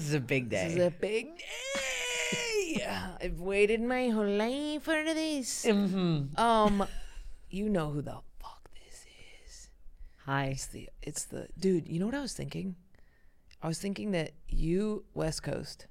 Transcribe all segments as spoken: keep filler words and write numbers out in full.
is a big day. This is a big day. I've waited my whole life for this. Mm-hmm. Um, you know who the fuck this is? Hi. It's the. It's the dude. You know what I was thinking? I was thinking that you West Coast,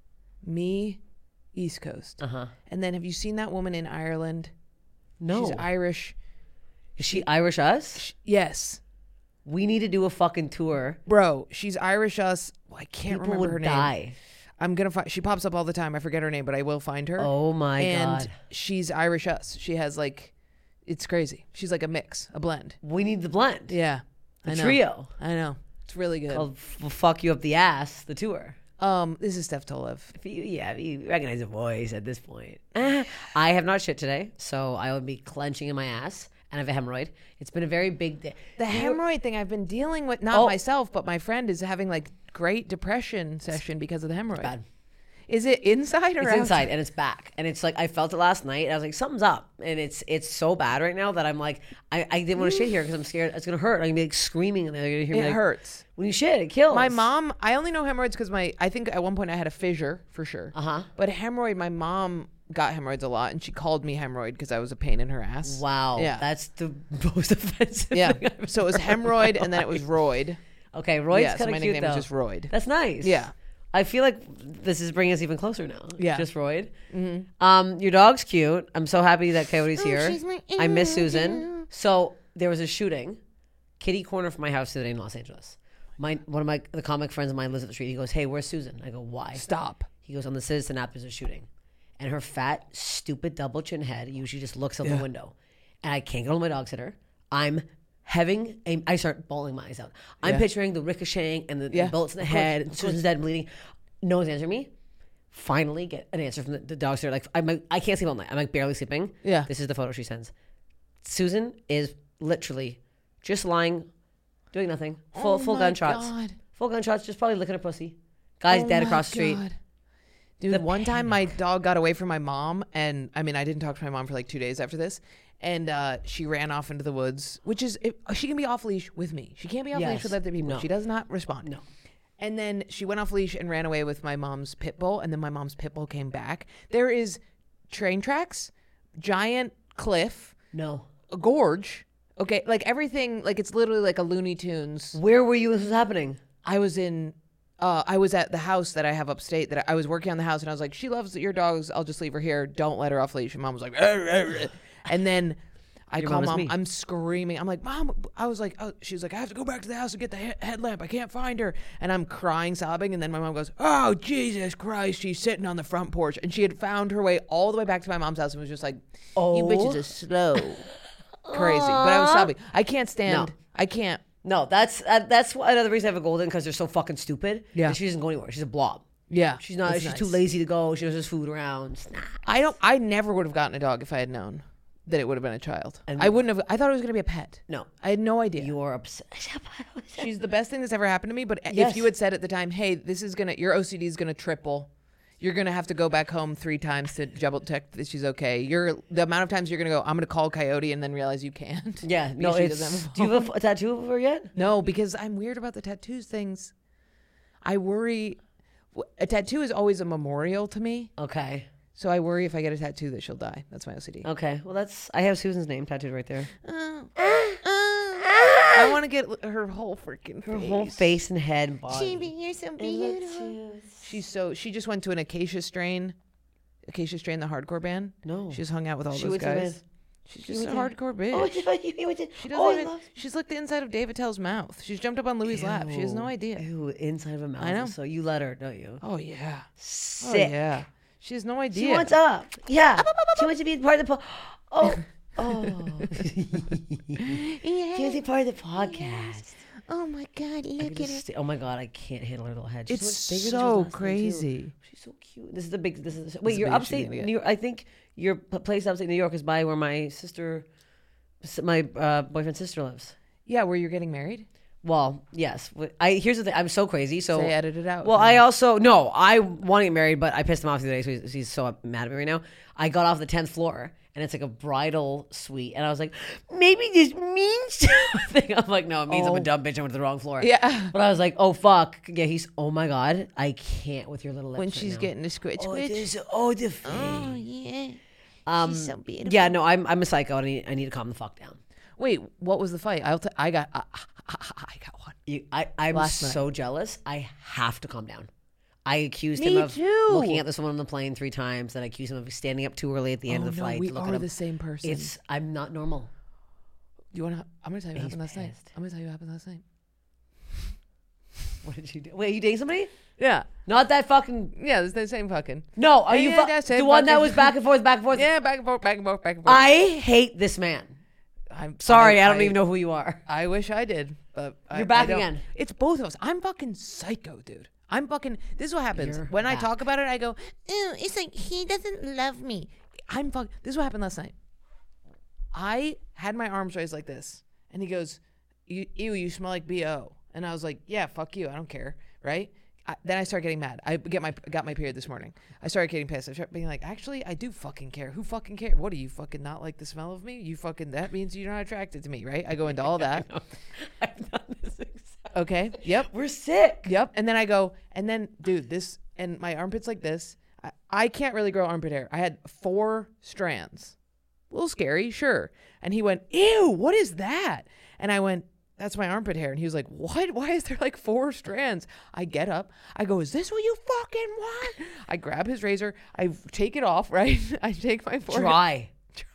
me East Coast, Uh huh. and then have you seen that woman in Ireland? No. She's Irish. Is she Irish us? Sh- yes. We need to do a fucking tour. Bro, she's Irish us. Well, I can't People remember would her name. die. I'm gonna find. She pops up all the time. I forget her name, but I will find her. Oh my and god. she's Irish us. She has like, it's crazy. She's like a mix, a blend. We need the blend. Yeah, The I know. trio. I know. It's really good. Called F- Fuck You Up the Ass, the tour. Um, this is Steph Tolev. If you, yeah, if you recognize the voice at this point. I have not shit today, so I would be clenching in my ass, and I have a hemorrhoid. It's been a very big day. The hemorrhoid thing I've been dealing with, not Oh. myself, but my friend is having like great depression session because of the hemorrhoid. Bad. Is it inside or It's outside? inside and it's back, and it's like I felt it last night. And I was like, something's up, and it's it's so bad right now that I'm like, I, I didn't want to shit here because I'm scared it's gonna hurt. I'm gonna be like screaming, and they're gonna hear me It like, hurts. when you shit, it kills. My mom, I only know hemorrhoids because my, I think at one point I had a fissure for sure. Uh huh. But hemorrhoid, my mom got hemorrhoids a lot, and she called me hemorrhoid because I was a pain in her ass. Wow. Yeah. That's the most offensive. Yeah. Thing I've So it was ever hemorrhoid, heard. and then it was roid. Okay, Royd's Yeah, so kind my of cute nickname though. is just Royd. That's nice. Yeah. I feel like this is bringing us even closer now. Yeah. Just Royd. Mm-hmm. Um, your dog's cute. I'm so happy that Coyote's here. Oh, she's my I miss angel. Susan. So there was a shooting, kitty corner from my house today in Los Angeles. My one of my the comic friends of mine lives at the street. He goes, "Hey, where's Susan?" I go, "Why?" Stop. He goes, "On the Citizen app, there's a shooting," and her fat, stupid double chin head usually just looks out Yeah. the window, and I can't get on my dog sitter. I'm having a, I start bawling my eyes out. I'm Yeah. picturing the ricocheting and the, Yeah, the bullets in the of course, head, of and Susan's dead and bleeding. No one's answering me. Finally, get an answer from the, the dog sitter. Like I'm, like, I can't sleep all night. I'm like barely sleeping. Yeah. This is the photo she sends. Susan is literally just lying, doing nothing. Full Oh full my gunshots. God. Full gunshots. Just probably licking her pussy. Guy's Oh dead my across the street. God. Dude, The one time my dog got away from my mom, and I mean, I didn't talk to my mom for like two days after this, and uh, she ran off into the woods, which is, it, she can be off leash with me. She can't be off Yes. leash with other people. No. She does not respond. No. And then she went off leash and ran away with my mom's pit bull, and then my mom's pit bull came back. There is train tracks, giant cliff, No. a gorge, okay, like everything, like it's literally like a Looney Tunes. Where were you when this was happening? I was in, uh, I was at the house that I have upstate. That I, I was working on the house, and I was like, "She loves your dogs. I'll just leave her here. Don't let her off leash." And mom was like, "Arr, arr." And then I Your call mom is mom. me. I'm screaming. I'm like, "Mom!" I was like, oh, "She was like, I have to go back to the house and get the he- headlamp. I can't find her." And I'm crying, sobbing. And then my mom goes, "Oh Jesus Christ!" She's sitting on the front porch, and she had found her way all the way back to my mom's house, and was just like, Oh. "You bitches are slow." Crazy, but I was sobbing. I can't stand. No. I can't. No, that's uh, that's why- another reason I have a golden, because they're so fucking stupid. Yeah. And she doesn't go anywhere. She's a blob. Yeah, She's not. it's she's nice. too lazy to go. She doesn't have food around. Nah. I don't. I never would have gotten a dog if I had known that it would have been a child. And- I wouldn't have. I thought it was going to be a pet. No. I had no idea. You're obsessed. She's the best thing that's ever happened to me. But Yes. if you had said at the time, "Hey, this is gonna, your O C D is gonna triple. You're gonna have to go back home three times to double check that she's okay. You're the amount of times you're gonna go, I'm gonna call Coyote and then realize you can't." Yeah. Because No. she It's. doesn't have a Do you have a, a tattoo of her yet? No, because I'm weird about the tattoos things. I worry. A tattoo is always a memorial to me, Okay. so I worry if I get a tattoo that she'll die. That's my O C D. Okay. Well, that's. I have Susan's name tattooed right there. I want to get her whole freaking Her face. whole face and head and body. you're so beautiful. She's so. She just went to an Acacia Strain, Acacia Strain, the hardcore band. No. She's hung out with all She those went to the guys. band. She's just a went hardcore bitch. Oh, you, you went to, she doesn't oh, I even. love- She's licked the inside of David Tell's mouth. She's jumped up on Louis' lap. She has no Ew. idea. Ew, inside of a mouth. I know. So you let her, don't you? Oh yeah. Sick. Oh yeah. She has no idea. She wants up. Yeah. She wants to be part of the po- Oh. Oh. She wants to be part of the podcast. Oh my God! I Look could just stay- oh my god, I can't handle her little head. She's It's so much bigger than she was so last time, too. crazy. She's so cute. This is the big. This is wait. the Your biggest she's upstate gonna get. New York. I think your p- place upstate New York is by where my sister, my uh, boyfriend's sister lives. Yeah, where you're getting married? Well, yes. I here's the thing. I'm so crazy. So Say edit it out. Well, I also no. I want to get married, but I pissed him off the other day, so he's, he's so mad at me right now. I got off the tenth floor, and it's like a bridal suite, and I was like, maybe this means something. I'm like, no, it means Oh. I'm a dumb bitch. I went to the wrong floor. Yeah. But I was like, oh fuck. Yeah. He's. Oh my god. I can't with your little lips When right she's now. getting a squitch Oh, squitch. this, oh, the face. Oh, yeah. Um, She's so beautiful. Yeah, no, I'm I'm a psycho. And I need, I need to calm the fuck down. Wait, what was the fight? I'll t- I got I, I got one. You, I, I'm Last night. so jealous. I have to calm down. I accused Me him of too. looking at this woman on the plane three times. Then I accused him of standing up too early at the end Oh of the no, flight. we to look are at him. the same person. It's I'm not normal. you want to? I'm gonna tell you what He's happened last night. pissed. I'm gonna tell you what happened last night. What did you do? Wait, are you dating somebody? Yeah, Not that fucking. yeah, it's the same fucking. No, are you Yeah, fu- that's the it, one that fucking- was back and forth, back and forth? Yeah, back and forth, back and forth, back and forth. I hate this man. I'm Sorry, I, don't even know who you are. I wish I did, but I, You're back I don't. again. It's both of us. I'm fucking psycho, dude. I'm fucking. This is what happens You're when I back. talk about it. I go, ew. It's like he doesn't love me. I'm fuck. This is what happened last night. I had my arms raised like this, and he goes, "You, ew, you smell like B O." And I was like, "Yeah, fuck you. I don't care." Right? I, then I started getting mad. I get my got my period this morning. I started getting pissed. I started being like, "Actually, I do fucking care. Who fucking care? What do you fucking not like the smell of me? You fucking that means you're not attracted to me, right?" I go into all that. I've done this exact. Okay. Yep. We're sick. Yep. And then I go, and then, dude, this, and my armpit's like this. I, I can't really grow armpit hair. I had four strands. A little scary, sure. And he went, ew, what is that? And I went, that's my armpit hair. And he was like, what? Why is there like four strands? I get up. I go, is this what you fucking want? I grab his razor. I take it off, right? I take my forehead. Dry.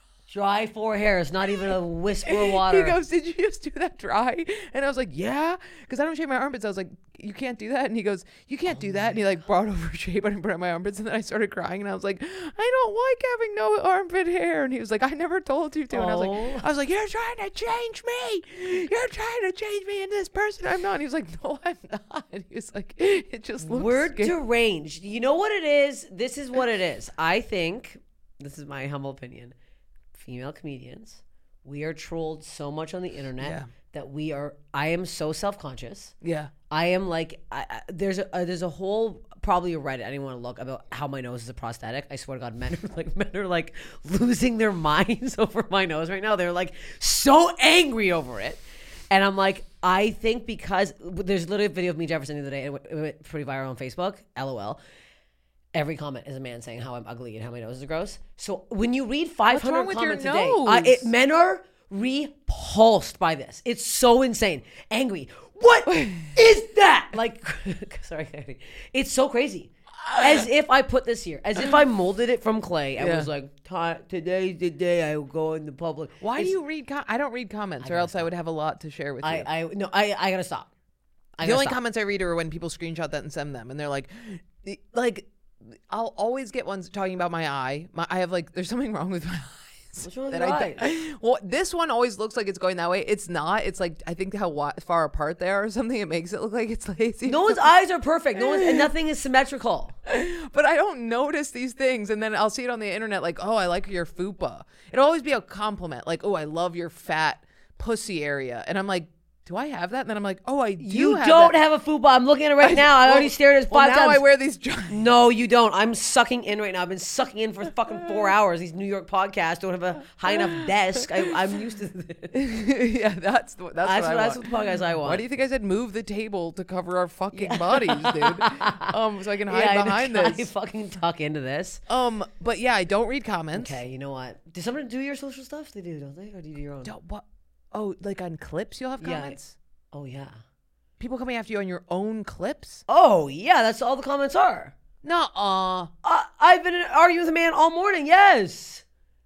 Dry four hairs, not even a whisper of water. He goes, did you just do that dry? And I was like, yeah, because I don't shave my armpits. I was like, you can't do that. And he goes, you can't do that. And he like brought over a shape and put it on my armpits. And then I started crying. And I was like, I don't like having no armpit hair. And he was like, I never told you to. And I was Oh. like, I was like, you're trying to change me. You're trying to change me into this person I'm not. And he was like, no, I'm not. And he was like, it just looks We're scary. deranged. You know what it is? This is what it is. I think, this is my humble opinion, female comedians, we are trolled so much on the internet Yeah. that we are, I am so self-conscious. Yeah. I am like, I, I, there's a uh, there's a whole, probably a Reddit, I didn't want to look, about how my nose is a prosthetic. I swear to God, men are like, men are like losing their minds over my nose right now. They're like so angry over it. And I'm like, I think because, there's literally a video of me, Jefferson, the other day, and it went, it went pretty viral on Facebook, LOL. Every comment is a man saying how I'm ugly and how my nose is gross. So when you read five hundred wrong with your comments a day, nose? I, it, men are repulsed by this. It's so insane. Angry. What is that? Like, sorry, Katie. It's so crazy. As if I put this here. As if I molded it from clay and Yeah. was like, "Ti- today's the day I will go in the public. Why It's- do you read? Com- I don't read comments, or gotta else I would have a lot to share with you. I, I, no, I, I gotta stop. I the gotta only stop. comments I read are when people screenshot that and send them, and they're like, like, I'll always get ones talking about my eye. My, I have like, there's something wrong with my eyes. What's wrong with that your I don't- Well, this one always looks like it's going that way. It's not. It's like, I think how wa- far apart they are or something. It makes it look like it's lazy. No one's eyes are perfect. No one's, and nothing is symmetrical. But I don't notice these things, and then I'll see it on the internet like, oh, I like your fupa. It'll always be a compliment, like, oh, I love your fat pussy area, and I'm like, do I have that? And then I'm like, oh, I do. You have don't that. have a fupa. I'm looking at it right now. I Well- already stared at it well, five now times. I wear these giant. No, you don't. I'm sucking in right now. I've been sucking in for fucking four hours. These New York podcasts don't have a high enough desk. I, I'm used to this. Yeah, that's the, that's, That's what, I what, that's want. what the podcast I want. Why do you think I said move the table to cover our fucking bodies, dude? Um, so I can hide yeah, behind I, this. I fucking tuck into this. Um, but yeah, I don't read comments. Okay, you know what? Does someone do your social stuff? They do, don't they? Or do you do your own? Don't, what? Oh, like on clips, you'll have Yeah. comments. Oh, yeah. People coming after you on your own clips? Oh, yeah. That's all the comments are. Nuh-uh. Uh, I've been arguing with a man all morning. Yes.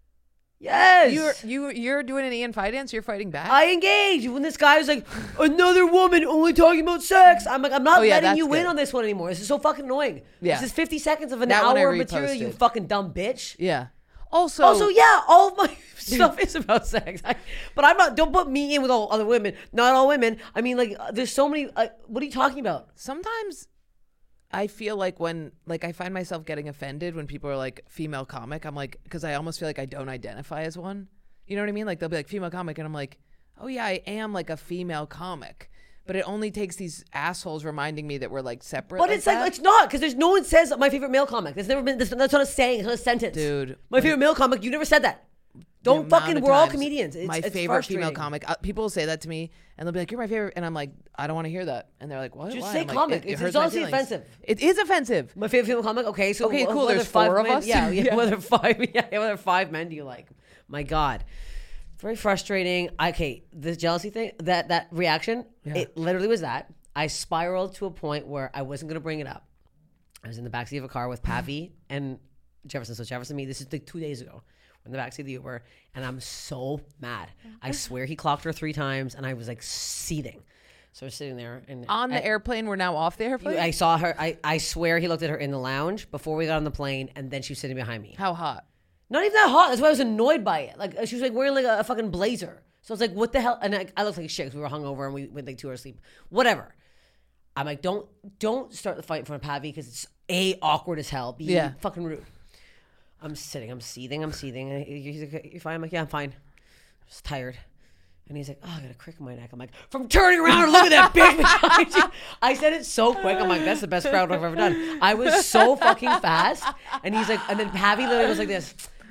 Yes. You're you you're doing an Ian fight dance. You're fighting back. I engage when this guy was like, another woman only talking about sex. I'm like, I'm not Oh, yeah, letting that's you win good. on this one anymore. This is so fucking annoying. Yeah. This is fifty seconds of an That one I hour of material, you reposted. fucking dumb bitch. yeah. Also, Also, yeah, all of my stuff is about sex. I, but I'm not, don't put me in with all other women. Not all women. I mean, like, uh, there's so many, uh, what are you talking about? sometimes I feel like when like I find myself getting offended when people are like female comic. I'm like, because I almost feel like I don't identify as one. You know what I mean? Like they'll be like female comic, and I'm like, oh yeah, I am like a female comic. but it only takes these assholes reminding me that we're like separate. But like it's like that. it's not because there's no one says my favorite male comic. There's never been. That's not a saying. It's not a sentence, Dude. My favorite male comic. You never said that. Don't The amount fucking. of We're all times comedians. It's, my it's favorite female frustrating. comic. Uh, people will say that to me, and they'll be like, "You're my favorite," and I'm like, "I don't want to hear that." And they're like, "What? Just Why?" say I'm like, comic. It, it It's- hurts it's my honestly feelings. offensive. It is offensive. My favorite female comic. Okay, so Okay, wh- cool, whether there's five four of men- us? Yeah, yeah. Yeah. Whether five, yeah, whether five men do you like? My God, very frustrating. Okay, this jealousy thing, that that reaction, Yeah. it literally was that. I spiraled to a point where I wasn't gonna bring it up. I was in the backseat of a car with Pavi and Jefferson. So Jefferson and me. This is like two days ago. In the backseat of the Uber, and I'm so mad. I swear he clocked her three times, and I was like seething. So we're sitting there, and On the I, airplane, we're now off the airplane. I saw her. I, I swear he looked at her in the lounge before we got on the plane, and then she was sitting behind me. How hot? Not even that hot. That's why I was annoyed by it. Like she was like wearing like a, a fucking blazer. So I was like, what the hell? And I, I looked like shit because we were hungover and we went like two hours sleep. Whatever. I'm like, don't don't start the fight in front of Pavi because it's a awkward as hell. B, Yeah. fucking rude. I'm sitting, I'm seething, I'm seething. And he's like, "You fine?" I'm like, "Yeah, I'm fine. I'm just tired." And he's like, "Oh, I got a crick in my neck." I'm like, "From turning around and look at that bitch behind you." I said it so quick. I'm like, "That's the best crowd I've ever done." I was so fucking fast. And he's like, and then Pavi literally was like this.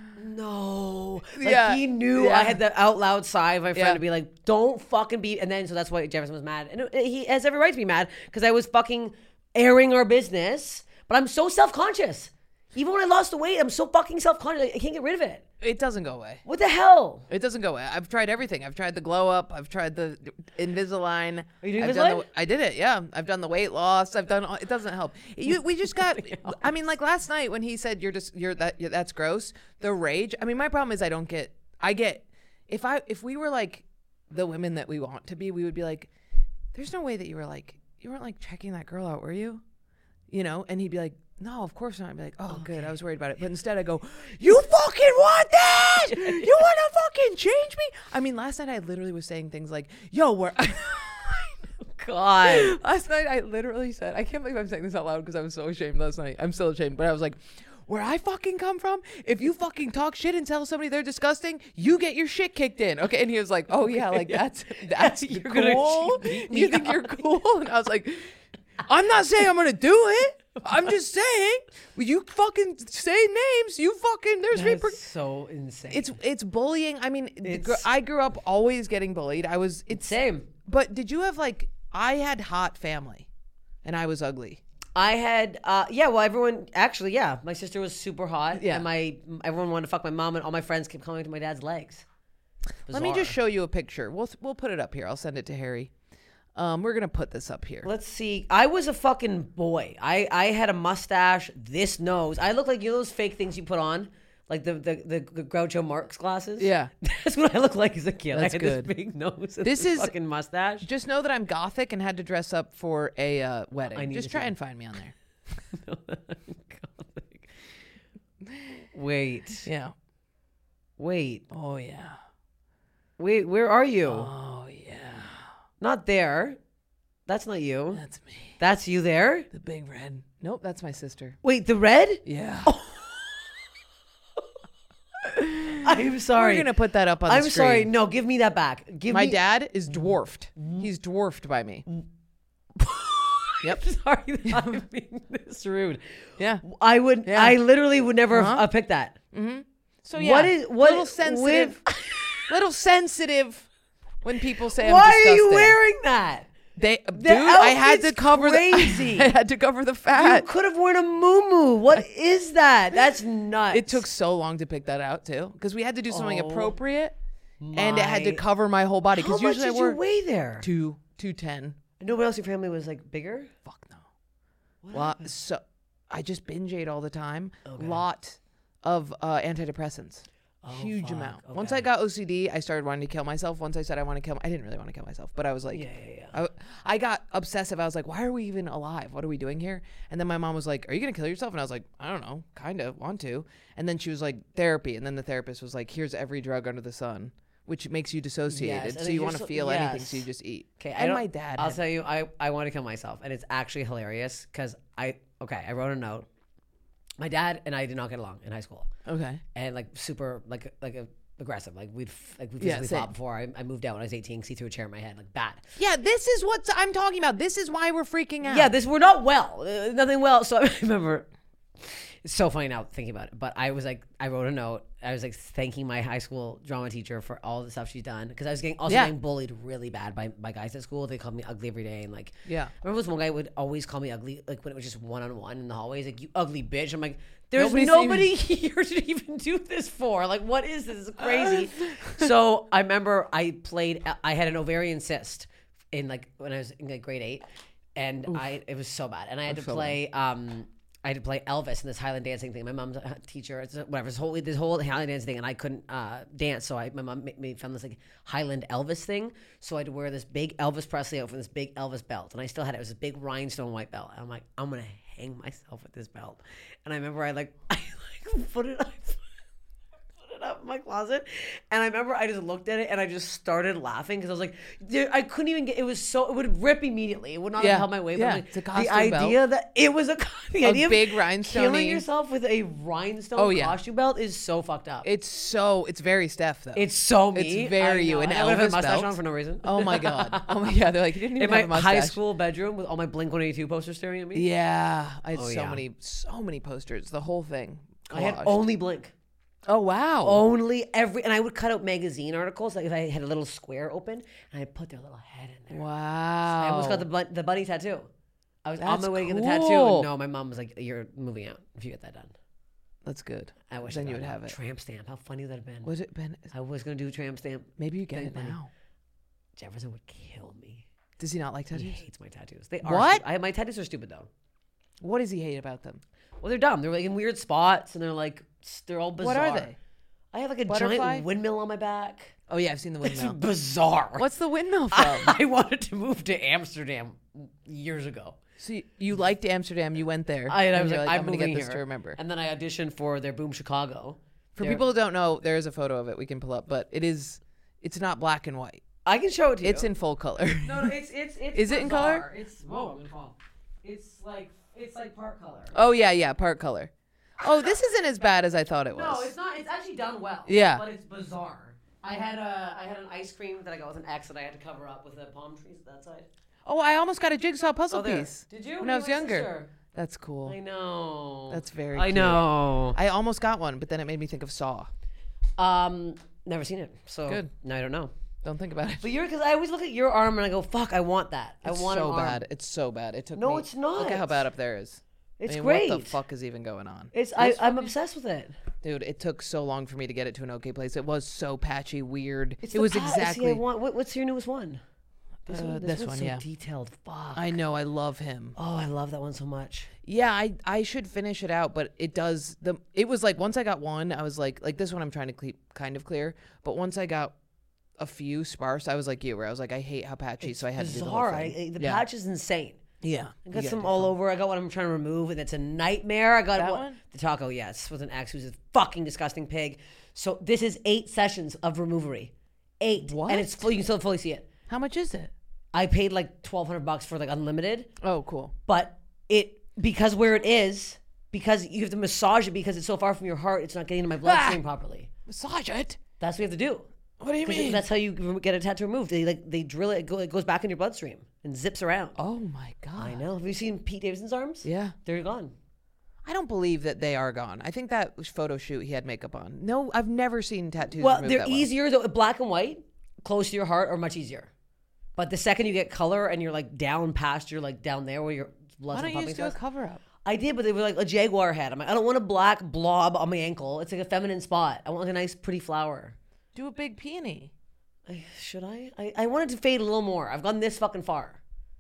No. Like Yeah. he knew Yeah. I had the out loud sigh of my friend Yeah. to be like, "Don't fucking be." And then so that's why Jefferson was mad. And it- he has every right to be mad because I was fucking airing our business. But I'm so self conscious. Even when I lost the weight, I'm so fucking self conscious. I can't get rid of it. It doesn't go away. What the hell? It doesn't go away. I've tried everything. I've tried the glow up. I've tried the Invisalign. Are you doing I've done Invisalign? the, I did it. Yeah, I've done the weight loss. I've done. All, it doesn't help. You, we just got. I mean, like last night when he said you're just you're that you're, that's gross. The rage. I mean, my problem is I don't get. I get. If I if we were like the women that we want to be, we would be like, there's no way that you were like you weren't like checking that girl out, were you? You know, and he'd be like, no, of course not. I'd be like, oh, good. I was worried about it. But instead I go, you fucking want that? You want to fucking change me? I mean, last night I literally was saying things like, yo, where... God. Last night I literally said, I can't believe I'm saying this out loud because I was so ashamed last night. I'm still ashamed. But I was like, where I fucking come from, if you fucking talk shit and tell somebody they're disgusting, you get your shit kicked in. Okay. And he was like, oh, yeah, like that's, that's You're gonna cool. beat me You think up. you're cool? And I was like... I'm not saying I'm gonna do it. I'm just saying, you fucking say names. You fucking there's That's reper- so insane. It's it's bullying. I mean, the gr- It's- I grew up always getting bullied. I was it's same. But did you have like I had hot family, and I was ugly. I had, uh, yeah, well, everyone, actually, yeah. My sister was super hot. Yeah. And my, everyone wanted to fuck my mom, and all my friends kept coming to my dad's legs. Let me Bizarre. just show you a picture. We'll we'll put it up here. I'll send it to Harry. Um, we're gonna put this up here. Let's see. I was a fucking boy. I, I had a mustache, this nose. I look like, you know those fake things you put on? Like the the, the, the Groucho Marx glasses? Yeah. That's what I looked like as a kid. That's I had good. this big nose and This this is- fucking mustache. Just know that I'm gothic and had to dress up for a uh, wedding. I need Just to try see. and find me on there. Wait. Yeah. Wait. Oh yeah. Wait, where are you? Oh yeah. Not there. That's not you. That's me. That's you there? The big red. Nope, that's my sister. Wait, the red? Yeah. I'm sorry. We're gonna put that up on the I'm screen. sorry. No, give me that back. Give My me dad is dwarfed. He's dwarfed by me. Yep. Sorry that I'm being this rude. Yeah. I would Yeah. I literally would never Uh-huh. have uh, picked that. So yeah. What is- what- little sensitive? little sensitive when people say I'm Why disgusting. are you wearing that? They, dude, I had to outfit's cover crazy. the. I had to cover the You fat. could have worn a muumuu. What is that? That's nuts. It took so long to pick that out too, because we had to do something Oh, appropriate, and it had to my- cover my whole body. How Because much usually did I wear you weigh there? two two ten. Nobody else in your family was like bigger? Fuck no. Lot, so I just binge ate all the time. Okay. Lot of uh, antidepressants. Huge fuck. amount. Once Okay. I got O C D, I started wanting to kill myself. Once I said I want to kill, I didn't really want to kill myself, but I was like, Yeah, yeah, yeah. I, I got obsessive. I was like, why are we even alive? What are we doing here? And then my mom was like, are you gonna kill yourself? And I was like, I don't know, kind of want to. And then she was like, therapy. And then the therapist was like, here's every drug under the sun, which makes you dissociated. Yes, and so if you you're want to so- feel anything, yes. so you just eat. Okay, I and don't- my dad. I'll had- tell you, I, I want to kill myself, and it's actually hilarious because I okay, I wrote a note. My dad and I did not get along in high school, okay. and like super like like a aggressive. Like we'd f- like we Yeah, physically same. fought before I, I moved out when I was eighteen. Cause he threw a chair in my head, like bad. Yeah, this is what I'm talking about. This is why we're freaking out. Yeah, this we're not well, uh, nothing well. So I remember, it's so funny now thinking about it. But I was like, I wrote a note. I was like thanking my high school drama teacher for all the stuff she's done because I was getting also Yeah. getting bullied really bad by, by guys at school. They called me ugly every day and like Yeah. I remember this one guy would always call me ugly like when it was just one on one in the hallways like you ugly bitch. I'm like there's Nobody's nobody here to even do this for. Like what is this? This is crazy. So I remember I played. I had an ovarian cyst in like when I was in like grade eight, and Oof. I it was so bad, and I had to play. Um, I had to play Elvis in this Highland dancing thing. My mom's a teacher, it's whatever. This whole this whole Highland dancing thing, and I couldn't uh, dance, so I my mom made me found this like Highland Elvis thing. So I had to wear this big Elvis Presley outfit, this big Elvis belt, and I still had it. It was a big rhinestone white belt. And I'm like, I'm gonna hang myself with this belt. And I remember I like I like put it. I put it up in my closet, and I remember I just looked at it and I just started laughing because I was like, dude, I couldn't even get. It was so it would rip immediately. It would not Yeah. have held my weight. Yeah. But like, It's a the costume idea belt. that it was a the A idea big of rhinestone-y- killing yourself with a rhinestone Oh, yeah. costume belt is so fucked up. It's so, it's very Steph, though. It's so me. It's very I you. know. An I would have a Elvis mustache belt? on for no reason. Oh, my God. Oh, my God. They're like, you didn't even In my have a mustache. high school bedroom with all my Blink one eighty-two posters staring at me. Yeah. I had Oh, so yeah. many, so many posters. The whole thing. I had Collaged. only Blink. Oh, wow. Only every, and I would cut out magazine articles. Like if I had a little square open, and I'd put their little head in there. Wow. I almost got the bun- the bunny tattoo. I was on That's my way to get the tattoo. cool. And no, my mom was like, "You're moving out if you get that done." That's good. I wish Then I you got would it. have it. Tramp stamp. How funny would that have been? Was it Ben? I was gonna do tramp stamp. Maybe you get Thank it buddy. now. Jefferson would kill me. Does he not like He tattoos? hates my tattoos. They are What? stu- I, my tattoos are stupid though. What does he hate about them? Well, they're dumb. They're like in weird spots, and they're like s- they're all bizarre. What are they? I have like a Butterfly? giant windmill on my back. Oh, yeah, I've seen the It's windmill. bizarre. What's the windmill from? I wanted to move to Amsterdam years ago. So you, you liked Amsterdam, you went there. I, and I and was you're like, I'm, I'm going to moving get this here. to remember. And then I auditioned for their Boom Chicago. For Their- people who don't know, there is a photo of it we can pull up, but it is, it's not black and white. I can show it to you. It's in full color. No, no, it's it's it's. Is it in bizarre. color? It's whoa, I'm gonna fall. It's like it's like part color. Oh, yeah, yeah, part color. Oh, this isn't as bad as I thought it was. No, it's not. It's actually done well. Yeah. But it's bizarre. I had a I had an ice cream that I got with an X that I had to cover up with the palm trees that side. Oh, I almost got a jigsaw puzzle Oh, there. piece. Did you? When Me I and was my younger. sister. That's cool. I know. That's very I cute. know. I almost got one, but then it made me think of Saw. Um, never seen it. So Good. No, I don't know. Don't think about it. But you're because I always look at your arm and I go, "Fuck, I want that. It's I want so an arm." bad. It's so bad. It took No, me- it's not. Look at how bad up there is. It's I mean, great. What the fuck is even going on? It's I, I'm obsessed with it. Dude, it took so long for me to get it to an okay place. It was so patchy, weird. It's it the was pa- see, exactly. I want, what, what's your newest one? This Uh, one, this one's one, so yeah. detailed. Fuck. I know. I love him. Oh, I love that one so much. Yeah, I I should finish it out, but it does the. It was like once I got one, I was like like this one I'm trying to keep kind of clear. But once I got a few sparse, I was like you, where I was like I hate how patchy, so I had to do the whole Bizarre. I, thing. I- the yeah. patch is insane. Yeah, I you got gotta some do all some. over. I got one I'm trying to remove, and it's a nightmare. I got That one- one? The taco, yes, with an ex who's a fucking disgusting pig. So this is eight sessions of removery. Eight. What? And it's full, you can still fully see it. How much is it? I paid like twelve hundred bucks for like unlimited, Oh, cool. but it because where it is, because you have to massage it because it's so far from your heart, it's not getting into my bloodstream properly. Massage it. That's what you have to do. What do you 'Cause mean? That's how you get a tattoo removed. They like they drill it, it go- it goes back in your bloodstream and zips around. Oh my god. I know. Have you seen Pete Davidson's arms? Yeah. They're gone. I don't believe that they are gone. I think that photo shoot he had makeup on. No, I've never seen tattoos. Well, removed they're that well. easier though. Black and white, close to your heart, are much easier. But the second you get color and you're like down past your like down there where your blood's Why don't you pumping just do a stuff. cover up? I did, but they were like a jaguar head. I'm like, I don't want a black blob on my ankle. It's like a feminine spot. I want like a nice, pretty flower. Do a big peony. I, should I? I? I wanted to fade a little more. I've gone this fucking far.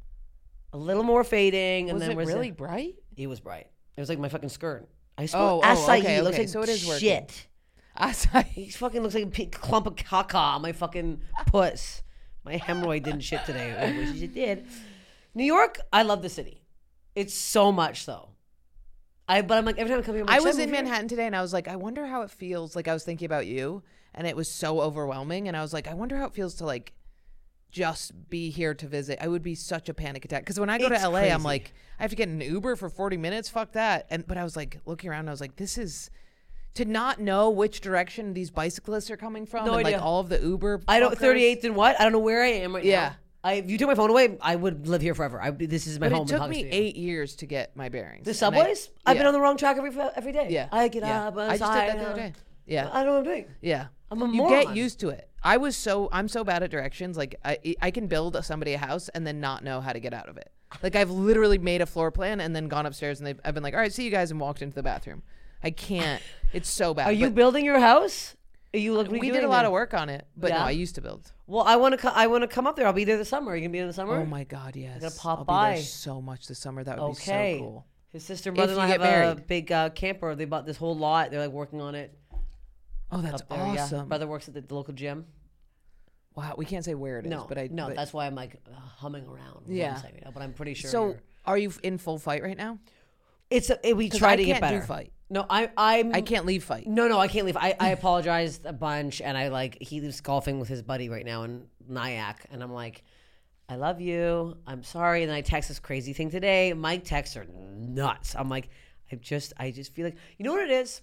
A little more fading, and Was then it was really it? bright? It was bright. It was like my fucking skirt. I Oh, spelled oh, acai. okay, It looks okay, like so it is working. shit. Acai. He fucking looks like a pink clump of caca on my fucking puss. My hemorrhoid didn't shit today. I wish it did. New York, I love the city. It's so much though. I but I'm like every time I come here, I'm like, I should was move in here? Manhattan today and I was like, I wonder how it feels. Like I was thinking about you and it was so overwhelming. And I was like, I wonder how it feels to like just be here to visit. I would be such a panic attack. Because when I go It's to L A, I'm crazy. like, I have to get an Uber for forty minutes. Fuck that. And but I was like looking around and I was like, this is To not know which direction these bicyclists are coming from, No and idea. like all of the Uber. I don't fuckers. thirty-eighth and what? I don't know where I am right Yeah. now. I, if you took my phone away, I would live here forever. I, this is my But home. it in took me Huxley. eight years to get my bearings. The And I- subways? I've been yeah. on the wrong track every every day. Yeah. I get yeah. up. I just did that the other day. Yeah. I don't know what I'm doing. Yeah. I'm a you moron. get used to it. I was so I'm so bad at directions. Like I I can build somebody a house and then not know how to get out of it. Like I've literally made a floor plan and then gone upstairs and they've, I've been like, all right, see you guys, and walked into the bathroom. I can't. It's so bad. Are you But building your house? Are you like? we did a lot of work on it, but Yeah? no, I used to build. Well, I want to. Co- I want to come up there. I'll be there this summer. Are you gonna be there this summer? Oh my god, yes. gotta pop I'll by. be there so much this summer. That would Okay. be so cool. His sister and If brother-in-law you have get a married. big uh, camper. They bought this whole lot. They're like working on it. Oh, that's up there, awesome. Yeah. Brother works at the, the local gym. Wow, we can't say where it is, No, but I no. but- That's why I'm like uh, humming around. is what Yeah. I'm saying, you know, but I'm pretty sure. So, you're- are you in full fight right now? it's a, it, we 'Cause try I to get can't better. do fight. No, I I'm I can't leave fight. No, no, I can't leave. I, I apologized a bunch, and I like he was golfing with his buddy right now in Nyack, and I'm like, I love you. I'm sorry. And then I text this crazy thing today. My texts are nuts. I'm like, I just, I just feel like, you know what it is?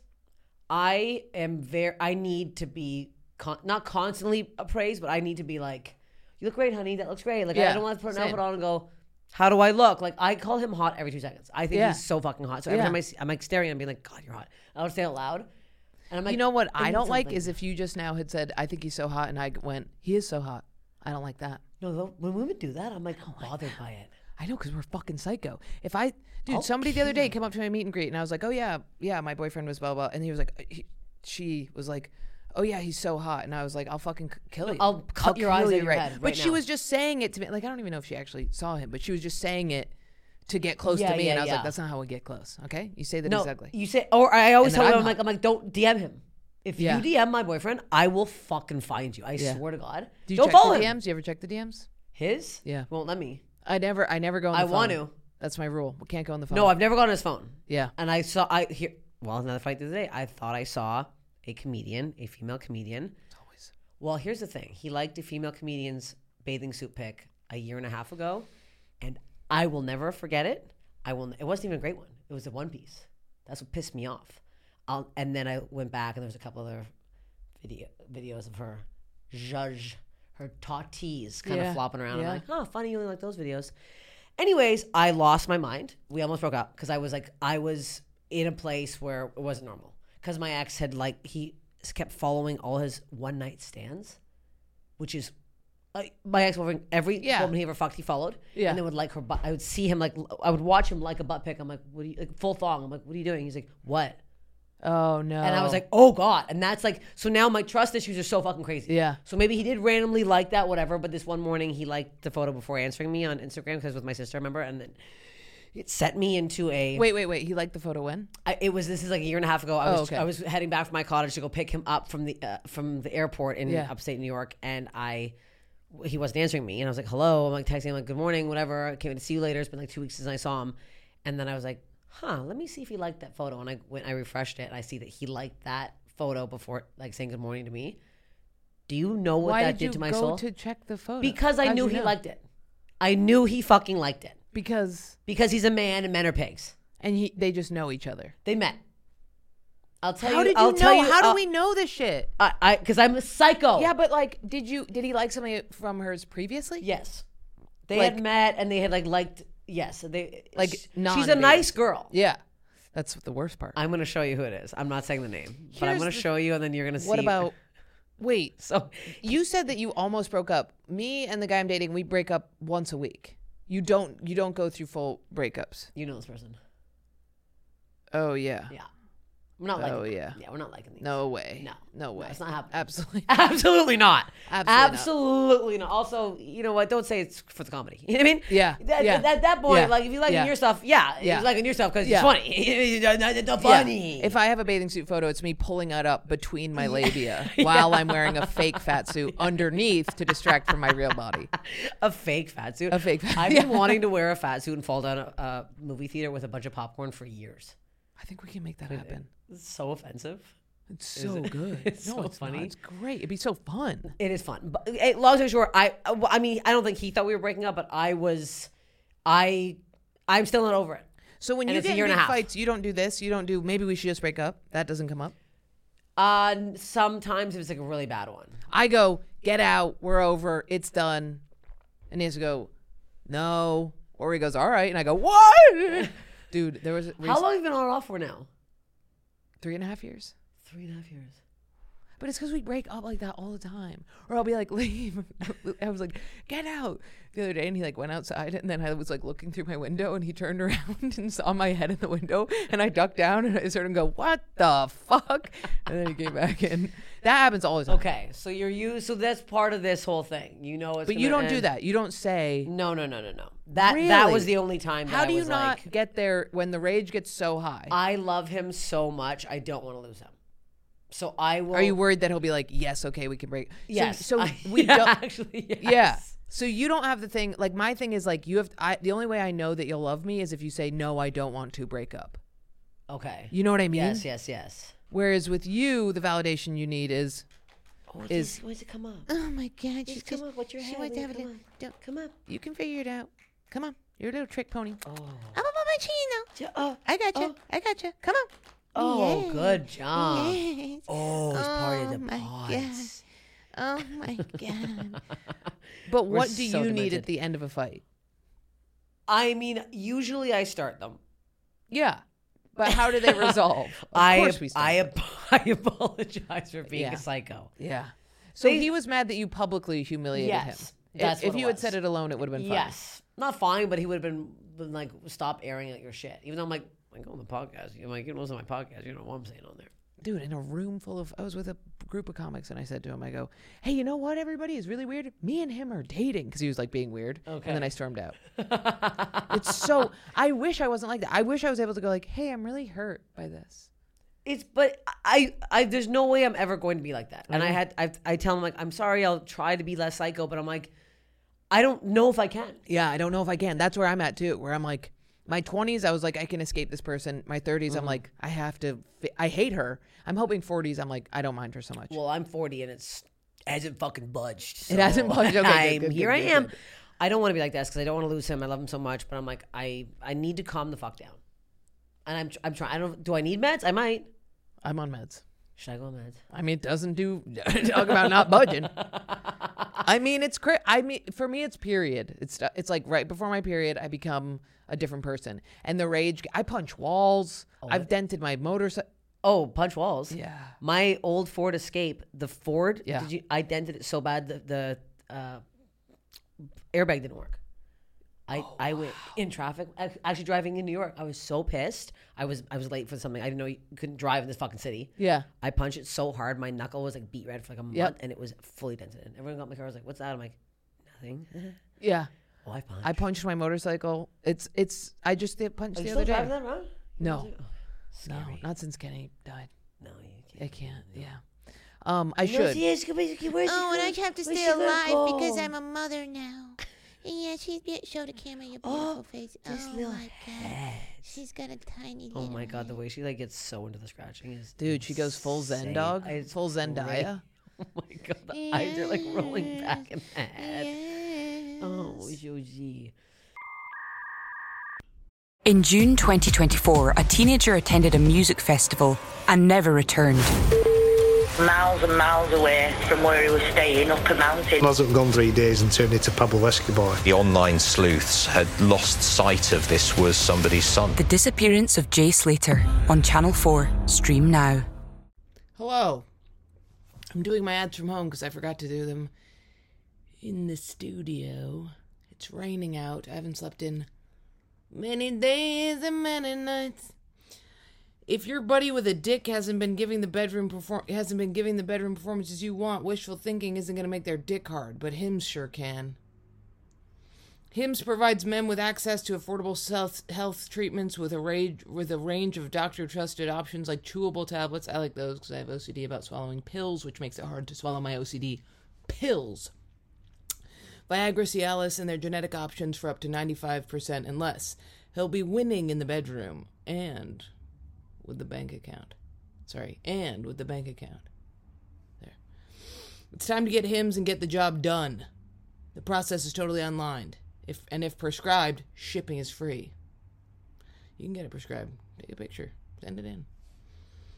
I am very. I need to be con- not constantly appraised, but I need to be like, you look great, honey. That looks great. Like I Yeah, don't want to put an same. outfit on and go, how do I look? Like I call him hot every two seconds. I think Yeah. he's so fucking hot. So every Yeah. time I see, I'm like staring at him, being like, God, you're hot. I would say it out loud. And I'm like, You know what I need don't like something. is if you just now had said, I think he's so hot, and I went, he is so hot. I don't like that. No, though, when women do that, I'm like bothered by it. I know, because we're fucking psycho. If I, dude, somebody the other day came up to my meet and greet, and I was like, oh yeah, yeah, my boyfriend was blah blah, and he was like, he, she was like, oh yeah, he's so hot, and I was like, I'll fucking c- kill you. I'll cut your eyes kill out you your head But right she now. was just saying it to me. Like I don't even know if she actually saw him, but she was just saying it to get close Yeah, to me, yeah, and I was yeah. like, that's not how we get close. Okay, you say that No, he's ugly. you say, or I always And tell then them, I'm I'm like, I'm like, don't D M him. If Yeah. you D M my boyfriend, I will fucking find you. I Yeah. swear to God. Do you don't check follow the him. D Ms? Do you ever check the D Ms? His? Yeah. Won't let me. I never, I never go on the I phone. want to. That's my rule. We can't go on the phone. No, I've never gone on his phone. yeah. And I saw, I hear, well, another fight the other day. I thought I saw a comedian, a female comedian. Always. Well, here's the thing. He liked a female comedian's bathing suit pic a year and a half ago, and I will never forget it. I will. It wasn't even a great one. It was a one piece. That's what pissed me off. I'll, and then I went back, and there was a couple other video videos of her, judge, her tatties kind Yeah, of flopping around. yeah. I'm like, oh, funny, you only like those videos. Anyways, I lost my mind. We almost broke up because I was like, I was in a place where it wasn't normal. Because my ex had like, he kept following all his one night stands, which is, like, my ex boyfriend, every Yeah. woman he ever fucked, he followed. Yeah. And then would like her butt. I would see him like, I would watch him like a butt pic. I'm like, what are you, like full thong. I'm like, what are you doing? He's like, what? Oh no. And I was like, oh God. And that's like, so now my trust issues are so fucking crazy. yeah. So maybe he did randomly like that, whatever. But this one morning he liked the photo before answering me on Instagram because with my sister, remember? And then it set me into a. Wait, wait, wait. He liked the photo when? I, it was this is like a year and a half ago. I Oh, was okay. I was heading back from my cottage to go pick him up from the uh, from the airport in Yeah. upstate New York, and I he wasn't answering me, and I was like, hello. I'm like texting him like, good morning, whatever. I can't wait to see you later. It's been like two weeks since I saw him, and then I was like, huh, let me see if he liked that photo. And I went, I refreshed it, and I see that he liked that photo before like saying good morning to me. Do you know what Why that did did you to my go soul? to check the photo? Because I How'd knew you he know? liked it. I knew he fucking liked it Because because he's a man and men are pigs. and he they just know each other. They met. I'll tell How you. did you I'll know? tell you. How do I'll- we know this shit? I, I, because I'm a psycho. Yeah, but like, did you did he like something from hers previously? Yes. They Like- had met and they had like liked. Yes. They Like, sh- She's a non-dating. nice girl. Yeah. That's the worst part. I'm gonna show you who it is. I'm not saying the name, but I'm Here's gonna the- show you, and then you're gonna see. What about? Wait. So You said that you almost broke up. Me and the guy I'm dating, we break up once a week. You don't. You don't go through full breakups. you know this person. Oh yeah. Yeah. We're not liking. Oh, them. yeah. Yeah, we're not liking these. No way. No. No way. it's not happening. Absolutely. Absolutely not. Absolutely not. Absolutely not. Also, you know what? Don't say it's for the comedy. You know what I mean? Yeah. That, Yeah. That, that boy, Yeah. like, if you like Yeah. your stuff, yeah. Yeah. You like your stuff because Yeah. it's funny. It's Yeah. funny. If I have a bathing suit photo, it's me pulling it up between my labia while I'm wearing a fake fat suit underneath to distract from my real body. A fake fat suit. A fake fat- I've yeah. been wanting to wear a fat suit and fall down a, a movie theater with a bunch of popcorn for years. I think we can make that happen. It's so offensive. It's so it? good. It's no, so it's funny. Not. It's great. It'd be so fun. It is fun. But eh, long story short, I well, I mean, I don't think he thought we were breaking up, but I was, I, I'm still not over it. So when And you it's a get year in and a big half. fights, you don't do this. You don't do. Maybe we should just break up. That doesn't come up. Uh, sometimes if it's like a really bad one. I go, get out, we're over, it's done. And he has to go, no. Or he goes, all right. And I go, what? Dude, there was... A How long have you been on and off for now? Three and a half years. Three and a half years. But it's because we break up like that all the time. Or I'll be like, leave. I was like, get out. The other day, and he like went outside, and then I was like looking through my window, and he turned around and saw my head in the window, and I ducked down, and I heard him go, what the fuck? And then he came back in. That happens all the time. Okay, so you're used. So that's part of this whole thing. You know, it's But you gonna don't do end- that. You don't say. No, no, no, no, no. That Really? that was the only time. That How I do you was not like, get there when the rage gets so high? I love him so much. I don't want to lose him. So I will. Are you worried that he'll be like, yes, okay, we can break? So- Yes. So, I- we yeah, don't. actually. Yes. Yeah. So you don't have the thing. Like my thing is like you have. I the only way I know that you'll love me is if you say no, I don't want to break up. Okay. You know what I mean? Yes, yes, yes. Whereas with you, the validation you need is. Oh, Is- just, where's it come up? Oh my God! Just come up. What's your she head? wants to have a Come little- on. don't- Come up. You can figure it out. Come on, you're a little trick pony. Oh. I'm up on my chin now. Ju- Oh. I got you. Oh. I got you. Come on. Oh, Yeah. good job. Yes. Oh, it's part of Oh the my pods. Oh my God. But We're what do so you need demented. at the end of a fight? I mean, usually I start them. Yeah. But how do they resolve? Of I course we start. I, ap- I apologize for being Yeah. a psycho. Yeah. So They- he was mad that you publicly humiliated Yes, him. that's if if what it you had was. said it alone, it would have been fine. Yes, not fine, but he would have been, been like, stop airing out your shit. Even though I'm like, I go on the podcast. I'm like, you listen to my podcast. You know what I'm saying on there. Dude, in a room full of, I was with a group of comics and I said to him, I go, hey, you know what, everybody is really weird? Me and him are dating. Because he was like being weird. Okay. And then I stormed out. It's so, I wish I wasn't like that. I wish I was able to go like, hey, I'm really hurt by this. It's, but I, I, there's no way I'm ever going to be like that. And I had, I, I tell him like, I'm sorry, I'll try to be less psycho, but I'm like, I don't know if I can. Yeah, I don't know if I can. That's where I'm at too, where I'm like, my twenties, I was like, I can escape this person. My thirties, I'm like, I have to, fi- I hate her. I'm hoping forties, I'm like, I don't mind her so much. Well, I'm forty and it's hasn't fucking budged. It hasn't so budged. Okay, good, I'm, good, here good, I good, am. good. I don't want to be like this because I don't want to lose him. I love him so much, but I'm like, I, I need to calm the fuck down. And I'm, I'm trying. I don't. Do I need meds? I might. I'm on meds. Should I go on meds? I mean, it doesn't do, talk about not budging. I mean, it's cra- I mean, for me, it's period. It's it's like right before my period, I become a different person. And the rage, I punch walls. I've dented my motorcycle. Oh, punch walls. Yeah. My old Ford Escape, the Ford. Yeah. Did you? I dented it so bad the the uh, airbag didn't work. I, Oh, I went in traffic. ac- Actually, driving in New York, I was so pissed. I was I was late for something. I didn't know you couldn't drive in this fucking city. Yeah. I punched it so hard, my knuckle was like beat red for like a month, Yep. and it was fully dented. And everyone got in my car. I was like, "What's that?" I'm like, "Nothing." Yeah. Oh, I punched. I punched my motorcycle. It's, it's, I just did punch Are the you other still day. driving that around? No. Oh, No, scary. not since Kenny died. No, you I can't. can't. Yeah. Um, I No, should. she is- where's she Oh, and I going? have to Where's stay she gonna alive because go? I'm a mother now. Yeah, she's be- show the camera your Oh, beautiful face. this Oh little my god, head. she's got a tiny. Oh little my god, the head. way she like gets so into the scratching is Dude, she goes full Zen insane. dog. It's Full great. Zendaya. Oh my god, the eyes are like rolling back in the head. Yes. Oh, Josie. In June twenty twenty-four, a teenager attended a music festival and never returned. Miles and miles away from where he was staying, up a mountain. Hasn't gone three days and turned into Pablo Escobar. The online sleuths had lost sight of this was somebody's son. The disappearance of Jay Slater on Channel four. Stream now. Hello. I'm doing my ads from home because I forgot to do them in the studio. It's raining out. I haven't slept in many days and many nights. If your buddy with a dick hasn't been giving the bedroom perform hasn't been giving the bedroom performances you want, wishful thinking isn't going to make their dick hard, but Hims sure can. Hims provides men with access to affordable self health treatments with a range with a range of doctor trusted options like chewable tablets. I like those because I have O C D about swallowing pills, which makes it hard to swallow my O C D pills. Viagra, Cialis, and their genetic options for up to ninety-five percent and less. He'll be winning in the bedroom and with the bank account. Sorry, and with the bank account. There. It's time to get Hims and get the job done. The process is totally online. If and if prescribed, shipping is free. You can get it prescribed. Take a picture. Send it in.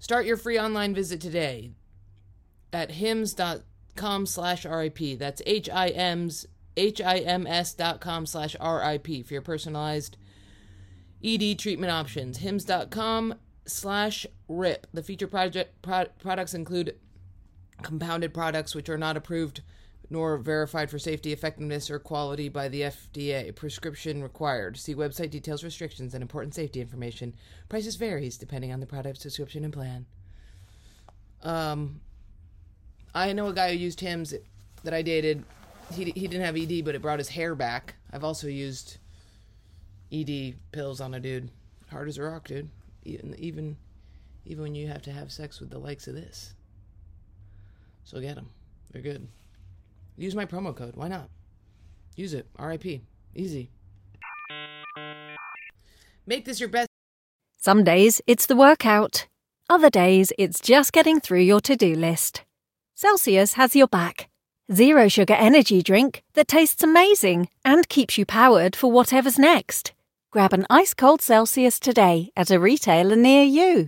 Start your free online visit today at hims.com slash RIP. That's H-I-M's, H-I-M-S dot com slash R-I-P for your personalized E D treatment options. hims.com slash RIP. The feature project pro- products include compounded products which are not approved nor verified for safety, effectiveness, or quality by the F D A. Prescription required. See website details, restrictions, and important safety information. Prices varies depending on the product description and plan. Um, I know a guy who used Hims that I dated. He he didn't have E D, but it brought his hair back. I've also used E D pills on a dude. Hard as a rock, dude. Even even even when you have to have sex with the likes of this. So get them. They're good. Use my promo code. Why not? Use it. R I P. Easy. Make this your best. Some days it's the workout. Other days it's just getting through your to-do list. Celsius has your back. Zero sugar energy drink that tastes amazing and keeps you powered for whatever's next. Grab an ice-cold Celsius today at a retailer near you.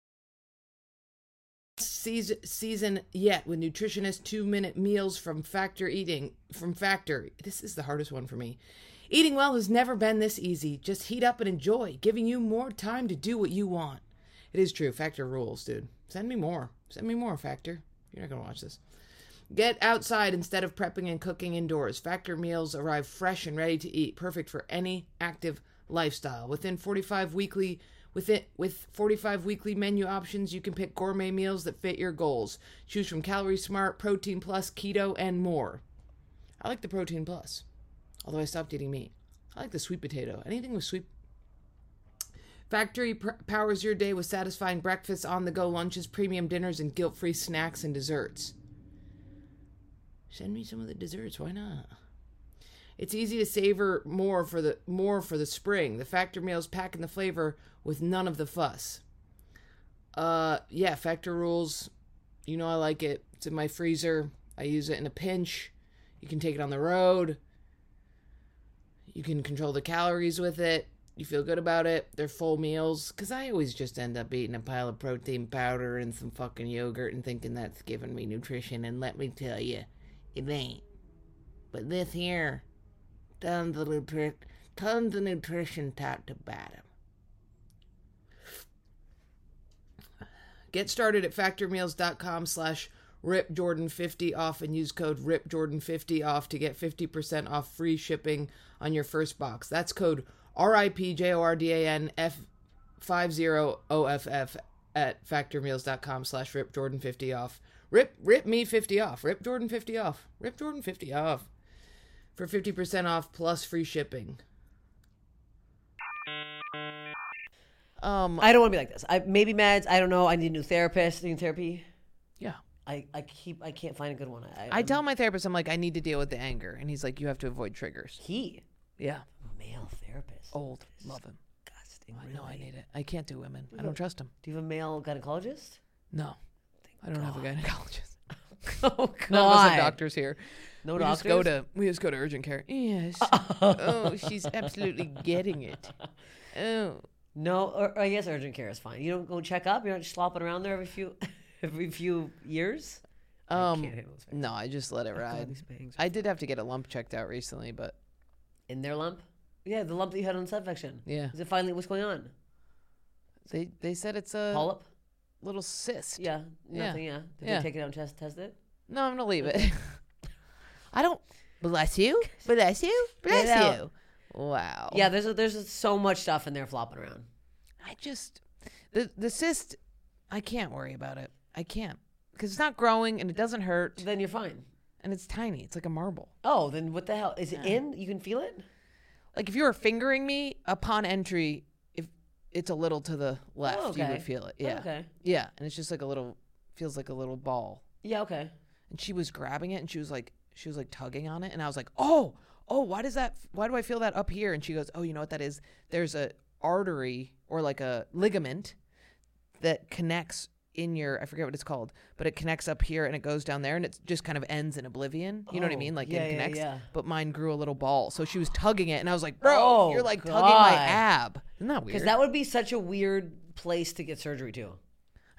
Season, season yet with nutritionist two-minute meals from Factor Eating. From Factor. This is the hardest one for me. Eating well has never been this easy. Just heat up and enjoy, giving you more time to do what you want. It is true. Factor rules, dude. Send me more. Send me more, Factor. You're not going to watch this. Get outside instead of prepping and cooking indoors. Factor meals arrive fresh and ready to eat. Perfect for any active lifestyle. Within forty-five weekly with it with forty-five weekly menu options, you can pick gourmet meals that fit your goals. Choose from Calorie Smart, Protein Plus, Keto, and more. I like the Protein Plus, although I stopped eating meat. I like the sweet potato. Anything with sweet. Factory pr- powers your day with satisfying breakfasts, on-the-go lunches, premium dinners, and guilt-free snacks and desserts. Send me some of the desserts. Why not? It's easy to savor more for the more for the spring. The Factor meals pack in the flavor with none of the fuss. Uh, yeah, Factor rules. You know I like it. It's in my freezer. I use it in a pinch. You can take it on the road. You can control the calories with it. You feel good about it. They're full meals. Because I always just end up eating a pile of protein powder and some fucking yogurt and thinking that's giving me nutrition. And let me tell you, it ain't. But this here, tons of, nutri- tons of nutrition top to bottom. Get started at factormeals.com slash ripjordan50 off and use code ripjordan fifty off to get fifty percent off free shipping on your first box. That's code R I P J O R D A N F fifty O F F at factormeals.com slash ripjordan50 off. Rip, rip me fifty off. Rip Jordan fifty off. Rip Jordan fifty off. For fifty percent off plus free shipping. Um, I don't want to be like this. I maybe meds. I don't know. I need a new therapist. Need therapy. Yeah. I, I keep I can't find a good one. I, I tell my therapist, I'm like, I need to deal with the anger, and he's like, you have to avoid triggers. He. Yeah. Male therapist. Old. Love him. Disgusting. I really. know I need it. I can't do women. I don't trust him. Do you have a male gynecologist? No. Thank I don't God. have a gynecologist. Oh God. None of us have doctors here. No we doctors. Just go to, we just go to urgent care. Yes. Oh, she's absolutely getting it. Oh. No, or, or I guess urgent care is fine. You don't go check up. You're not just slopping around there every few every few years. Um, I can't handle those things. no, I just let it ride. these bangs are I did have to get a lump checked out recently, but In their lump? Yeah, the lump that you had on the subsection. yeah, Is it finally what's going on? they they said it's a Polyp? little cyst. Yeah, Yeah. nothing. Yeah. Did Yeah. they take it out and test test it? No, I'm gonna leave it. I don't. Bless you. Bless you. Get Bless out. you. Wow. Yeah, there's a, there's so much stuff in there flopping around. I just the the cyst. I can't worry about it. I can't because it's not growing and it doesn't hurt Then you're fine. and it's tiny. It's like a marble. Oh, then what the hell? Is it Yeah. in? You can feel it? Like if you were fingering me upon entry, if it's a little to the left, Oh, you okay. would feel it. Oh, Yeah. okay. Yeah, and it's just like a little feels like a little ball. Yeah, okay. And she was grabbing it and she was like she was like tugging on it and I was like, "Oh, oh, why does that why do I feel that up here?" And she goes, "Oh, you know what that is? There's a artery or like a ligament that connects in your I forget what it's called, but it connects up here and it goes down there and it just kind of ends in oblivion. You know what I Oh, mean? Like yeah, it yeah, connects. yeah. But mine grew a little ball. So she was tugging it and I was like, "Bro, Oh, you're like tugging my God. ab." Isn't that weird? Because that would be such a weird place to get surgery to.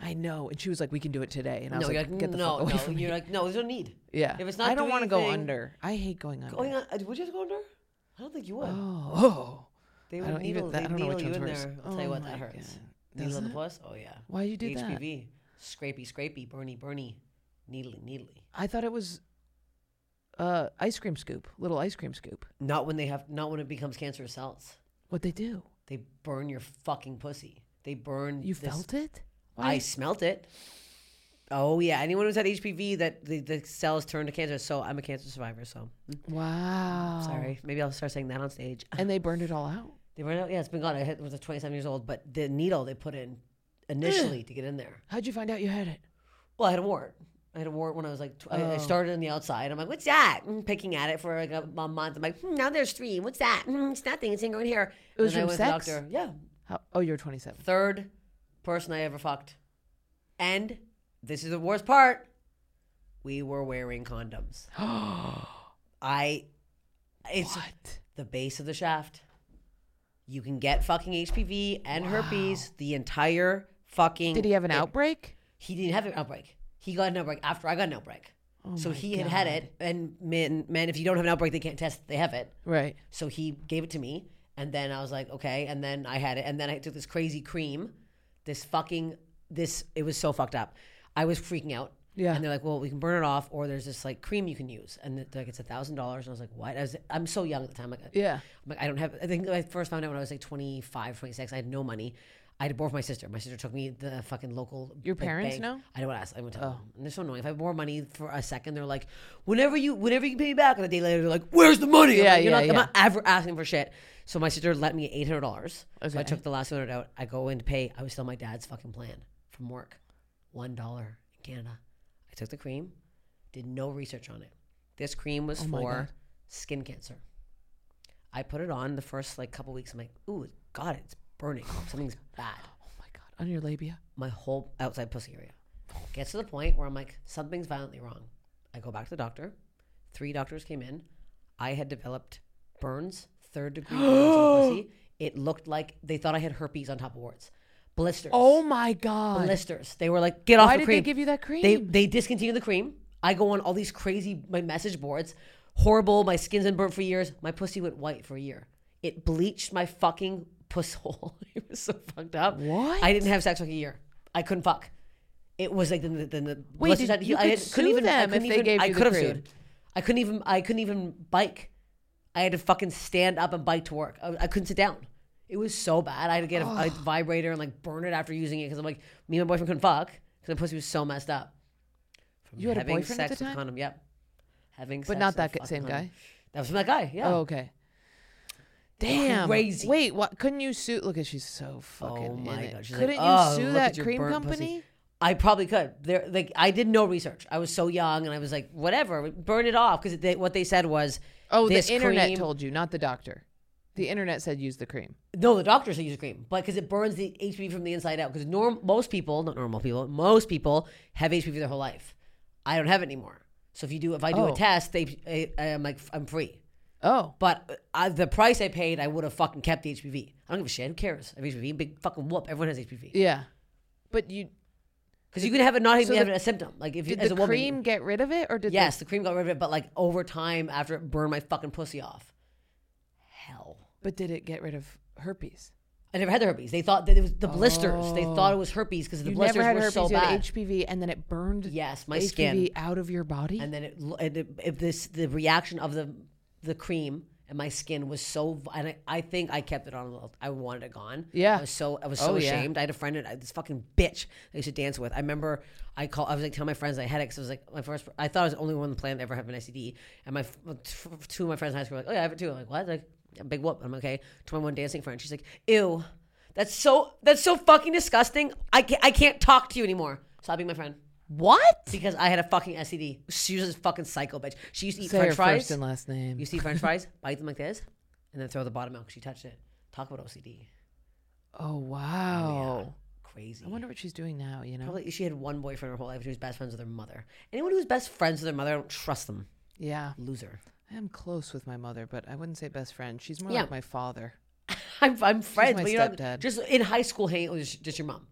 I know. And she was like, we can do it today. And I No, was you're like, like, get the no, fuck away no. from me. You're like, no, there's no need. Yeah. If it's not I don't doing want to go anything- under. I hate going under. Going on, uh, would you have to go under? I don't think you would. Oh. oh. They I would don't even- needle, that- they I don't know needle which you one's in worse. there. I'll tell you Oh what, my that hurts. God. Needle Does in the it? puss? Oh, yeah. Why'd you do H P V. that? Scrapey, scrapey, burny, burny, needly, needly. I thought it was uh, ice cream scoop, little ice cream scoop. Not when they have, not when it becomes cancerous cells. What'd they do? They burn your fucking pussy. They burn. You this- felt it? I smelt it. Oh yeah, anyone who's had H P V, that the, the cells turn to cancer. So I'm a cancer survivor. So Wow. sorry, maybe I'll start saying that on stage. And they burned it all out. They ran out. Yeah, it's been gone. I hit, was twenty-seven years old, but the needle they put in initially to get in there. How'd you find out you had it? Well, I had a wart. I had a wart when I was like, tw- I, I Oh. started on the outside. I'm like, what's that? Mm, picking at it for like a, a month. I'm like, hmm, now there's three. What's that? Mm, it's nothing. It's growing here. It was And then I from went to the sex? doctor. Yeah. How, oh, you were twenty-seven. Third person I ever fucked. And this is the worst part. We were wearing condoms. I, it's What? the base of the shaft. You can get fucking H P V and herpes. The entire fucking. Did he have an it- outbreak? He didn't have an outbreak. He got an outbreak after I got an outbreak. Oh so my he had had God. it, and men, men, if you don't have an outbreak, they can't test that they have it. Right. So he gave it to me, and then I was like, okay, and then I had it, and then I took this crazy cream, this fucking, this, it was so fucked up. I was freaking out. Yeah. And they're like, well, we can burn it off, or there's this like cream you can use, and they're like, it's a thousand dollars. And I was like, what? I was, I'm so young at the time. Like, Yeah. I'm like, I don't have. I think I first found out when I was like twenty-five, twenty-six. I had no money. I had to borrow from my sister. My sister took me the fucking local. Your like, parents bank. know? I don't ask. I went tell Oh. them. And they're so annoying. If I borrow money for a second, they're like, whenever you, whenever you can pay me back. And a day later, they're like, where's the money? I'm Yeah, like, You're yeah, not, yeah. I'm not ever asking for shit. So my sister lent me eight hundred dollars. So I Okay. took the last two hundred out. I go in to pay. I was still my dad's fucking plan from work. One dollar in Canada. I took the cream. Did no research on it. This cream was Oh my for God. skin cancer. I put it on the first like couple weeks. I'm like, ooh, God, it's burning. Something's bad. Oh my God. On your labia? My whole outside pussy area. Gets to the point where I'm like, something's violently wrong. I go back to the doctor. Three doctors came in. I had developed burns, third degree burns on the pussy. It looked like they thought I had herpes on top of warts. Blisters. Oh my God. Blisters. They were like, get off Why the did cream. they give you that cream? They they discontinued the cream. I go on all these crazy my message boards. Horrible. My skin's been burnt for years. My pussy went white for a year. It bleached my fucking puss hole. It was so fucked up. What? I didn't have sex for like a year. I couldn't fuck. It was like the the, the, the Wait, blisters did- had- you I could had- sue them I if couldn't they even, gave I you the could have cream. sued. I couldn't even I couldn't even bike. I had to fucking stand up and bike to work. I, I couldn't sit down. It was so bad. I had to get a, a vibrator and like burn it after using it because I'm like, me and my boyfriend couldn't fuck because my pussy was so messed up. From You had a having boyfriend at sex the with time? condom, yep. Having But sex not with a that g- fucking same condom. guy? That was from that guy, yeah. Oh, okay. Damn. Crazy. Wait, what? Couldn't you sue? Look at she's so fucking. Oh my in it. God. She's Couldn't like, you "Oh, sue look that at your cream burnt company? pussy." I probably could. There, like, I did no research. I was so young, and I was like, whatever, burn it off. Because they, what they said was, Oh, this the internet cream- told you, not the doctor. The internet said use the cream. No, the doctor said use a cream, but because it burns the H P V from the inside out. Because norm, most people, not normal people, most people have H P V their whole life. I don't have it anymore. So if you do, if I do Oh. a test, they, I, I'm like, I'm free. Oh, But uh, the price I paid, I would have fucking kept the H P V. I don't give a shit. Who cares? I have H P V. Big fucking whoop. Everyone has H P V. yeah. But you Because you can have it not even So have the- a symptom. Like if you, did as the a woman, cream get rid of it, or did yes, the cream got rid of it. But like over time, after it burned my fucking pussy off, hell. The, but did it get rid of herpes? I never had the herpes. They thought that it was the blisters. They thought it was herpes because the You blisters never had were herpes. so you had bad. H P V, and then it burned. Yes, my H P V skin. out of your body. And then it, it, it, it this the reaction of the the cream and my skin was so. v- And I, I think I kept it on. a little- I wanted it gone. Yeah. I was so I was so Oh, yeah. ashamed. I had a friend, uh, this fucking bitch I used to dance with. I remember I call. I was like telling my friends I had it because it was like my first. I thought I was the only one on the planet to ever have an S T D. And my f- t- two of my friends in high school were like, oh yeah, I have it too. I'm like what? Like yeah, big whoop. I'm like, okay. To my one dancing friend, she's like, ew, that's so that's so fucking disgusting. I can't I can't talk to you anymore. Stop being my friend. what? Because I had a fucking S T D. She was a fucking psycho bitch. She used to eat Say French her fries. first and last name. You see French fries, bite them like this, and then throw the bottom out because she touched it. Talk about O C D. Oh wow. Crazy. I wonder what she's doing now. You know. Probably she had one boyfriend her whole life. She was best friends with her mother. Anyone who's best friends with their mother, I don't trust them. Yeah. Loser. I am close with my mother, but I wouldn't say best friend. She's more Yeah. like my father. I'm I'm friends, my but you're not stepdad. just in high school hanging with just your mom.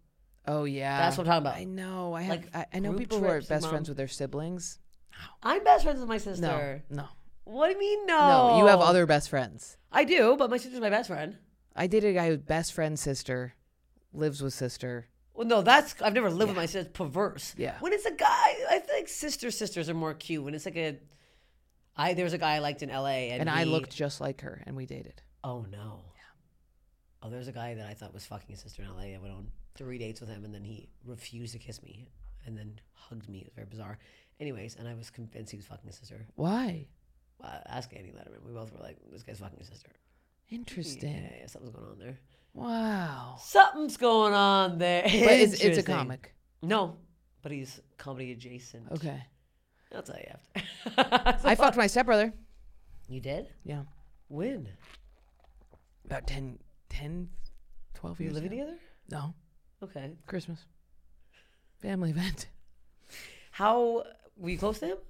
Oh yeah, That's what I'm talking about. I know. I have. Like, I, I know group people who are trips, best Mom. friends with their siblings. I'm best friends with my sister. No, no, What do you mean no? no. You have other best friends. I do, but my sister's my best friend. I dated a guy whose best friend's sister lives with sister. Well, no, that's I've never lived with my sister. It's perverse. Yeah. When it's a guy, I think sister sisters are more cute. When it's like a, I there was a guy I liked in L A, and, And I he- looked just like her, and we dated. Oh no. Yeah. Oh, there's a guy that I thought was fucking his sister in L A. I went on three dates with him, and then he refused to kiss me, and then hugged me. It was very bizarre. Anyways, and I was convinced he was fucking his sister. Why? Uh, ask Andy Letterman. We both were like, "This guy's fucking his sister." Interesting. Yeah, yeah, something's going on there. Wow. Something's going on there. But it's, it's a Interesting. comic. No, but he's comedy adjacent. Okay. I'll tell you after. I fucked my stepbrother. You did? Yeah. When? About ten, ten, twelve You years living ago. together? No. Okay. Christmas. Family event. How were you close to him?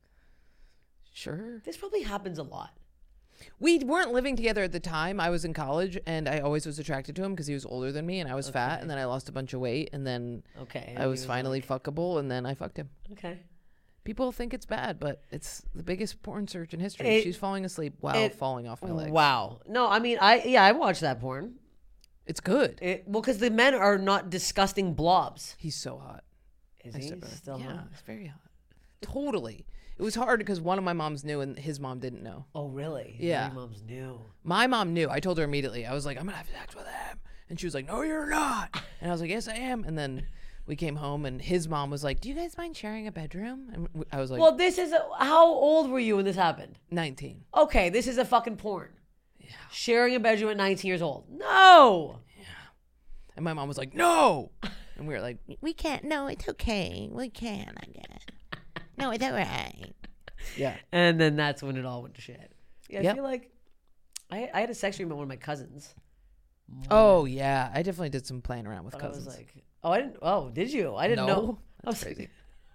Sure. This probably happens a lot. We weren't living together at the time. I was in college, and I always was attracted to him because he was older than me, and I was fat, Okay. and then I lost a bunch of weight, and then Okay. I and was he finally like- fuckable, and then I fucked him. Okay. People think it's bad, but it's the biggest porn search in history. It- She's falling asleep while it- falling off my legs. Wow. No, I mean, I yeah, I watched that porn. It's good. It, well, because the men are not disgusting blobs. He's so hot. Is My he stepbrother. still yeah, hot? he's very hot. Totally. It was hard because one of my moms knew and his mom didn't know. Oh, really? Yeah. My mom's new. My mom knew. I told her immediately. I was like, I'm going to have sex with him. And she was like, no, you're not. And I was like, yes, I am. And then we came home and his mom was like, do you guys mind sharing a bedroom? And w- I was like, Well, this is a, how old were you when this happened? nineteen. Okay, this is a fucking porn. Yeah. Sharing a bedroom at nineteen years old. No. And my mom was like, no. And we were like, We can't. No, it's okay. We can, I guess. No, it's all right. yeah. And then that's when it all went to shit. Yeah, I Yep. feel like I, I had a sex dream about one of my cousins. Oh, yeah. I definitely did some playing around with But cousins. I was like, oh, I didn't. Oh, did you? I didn't No, know. I was that's crazy.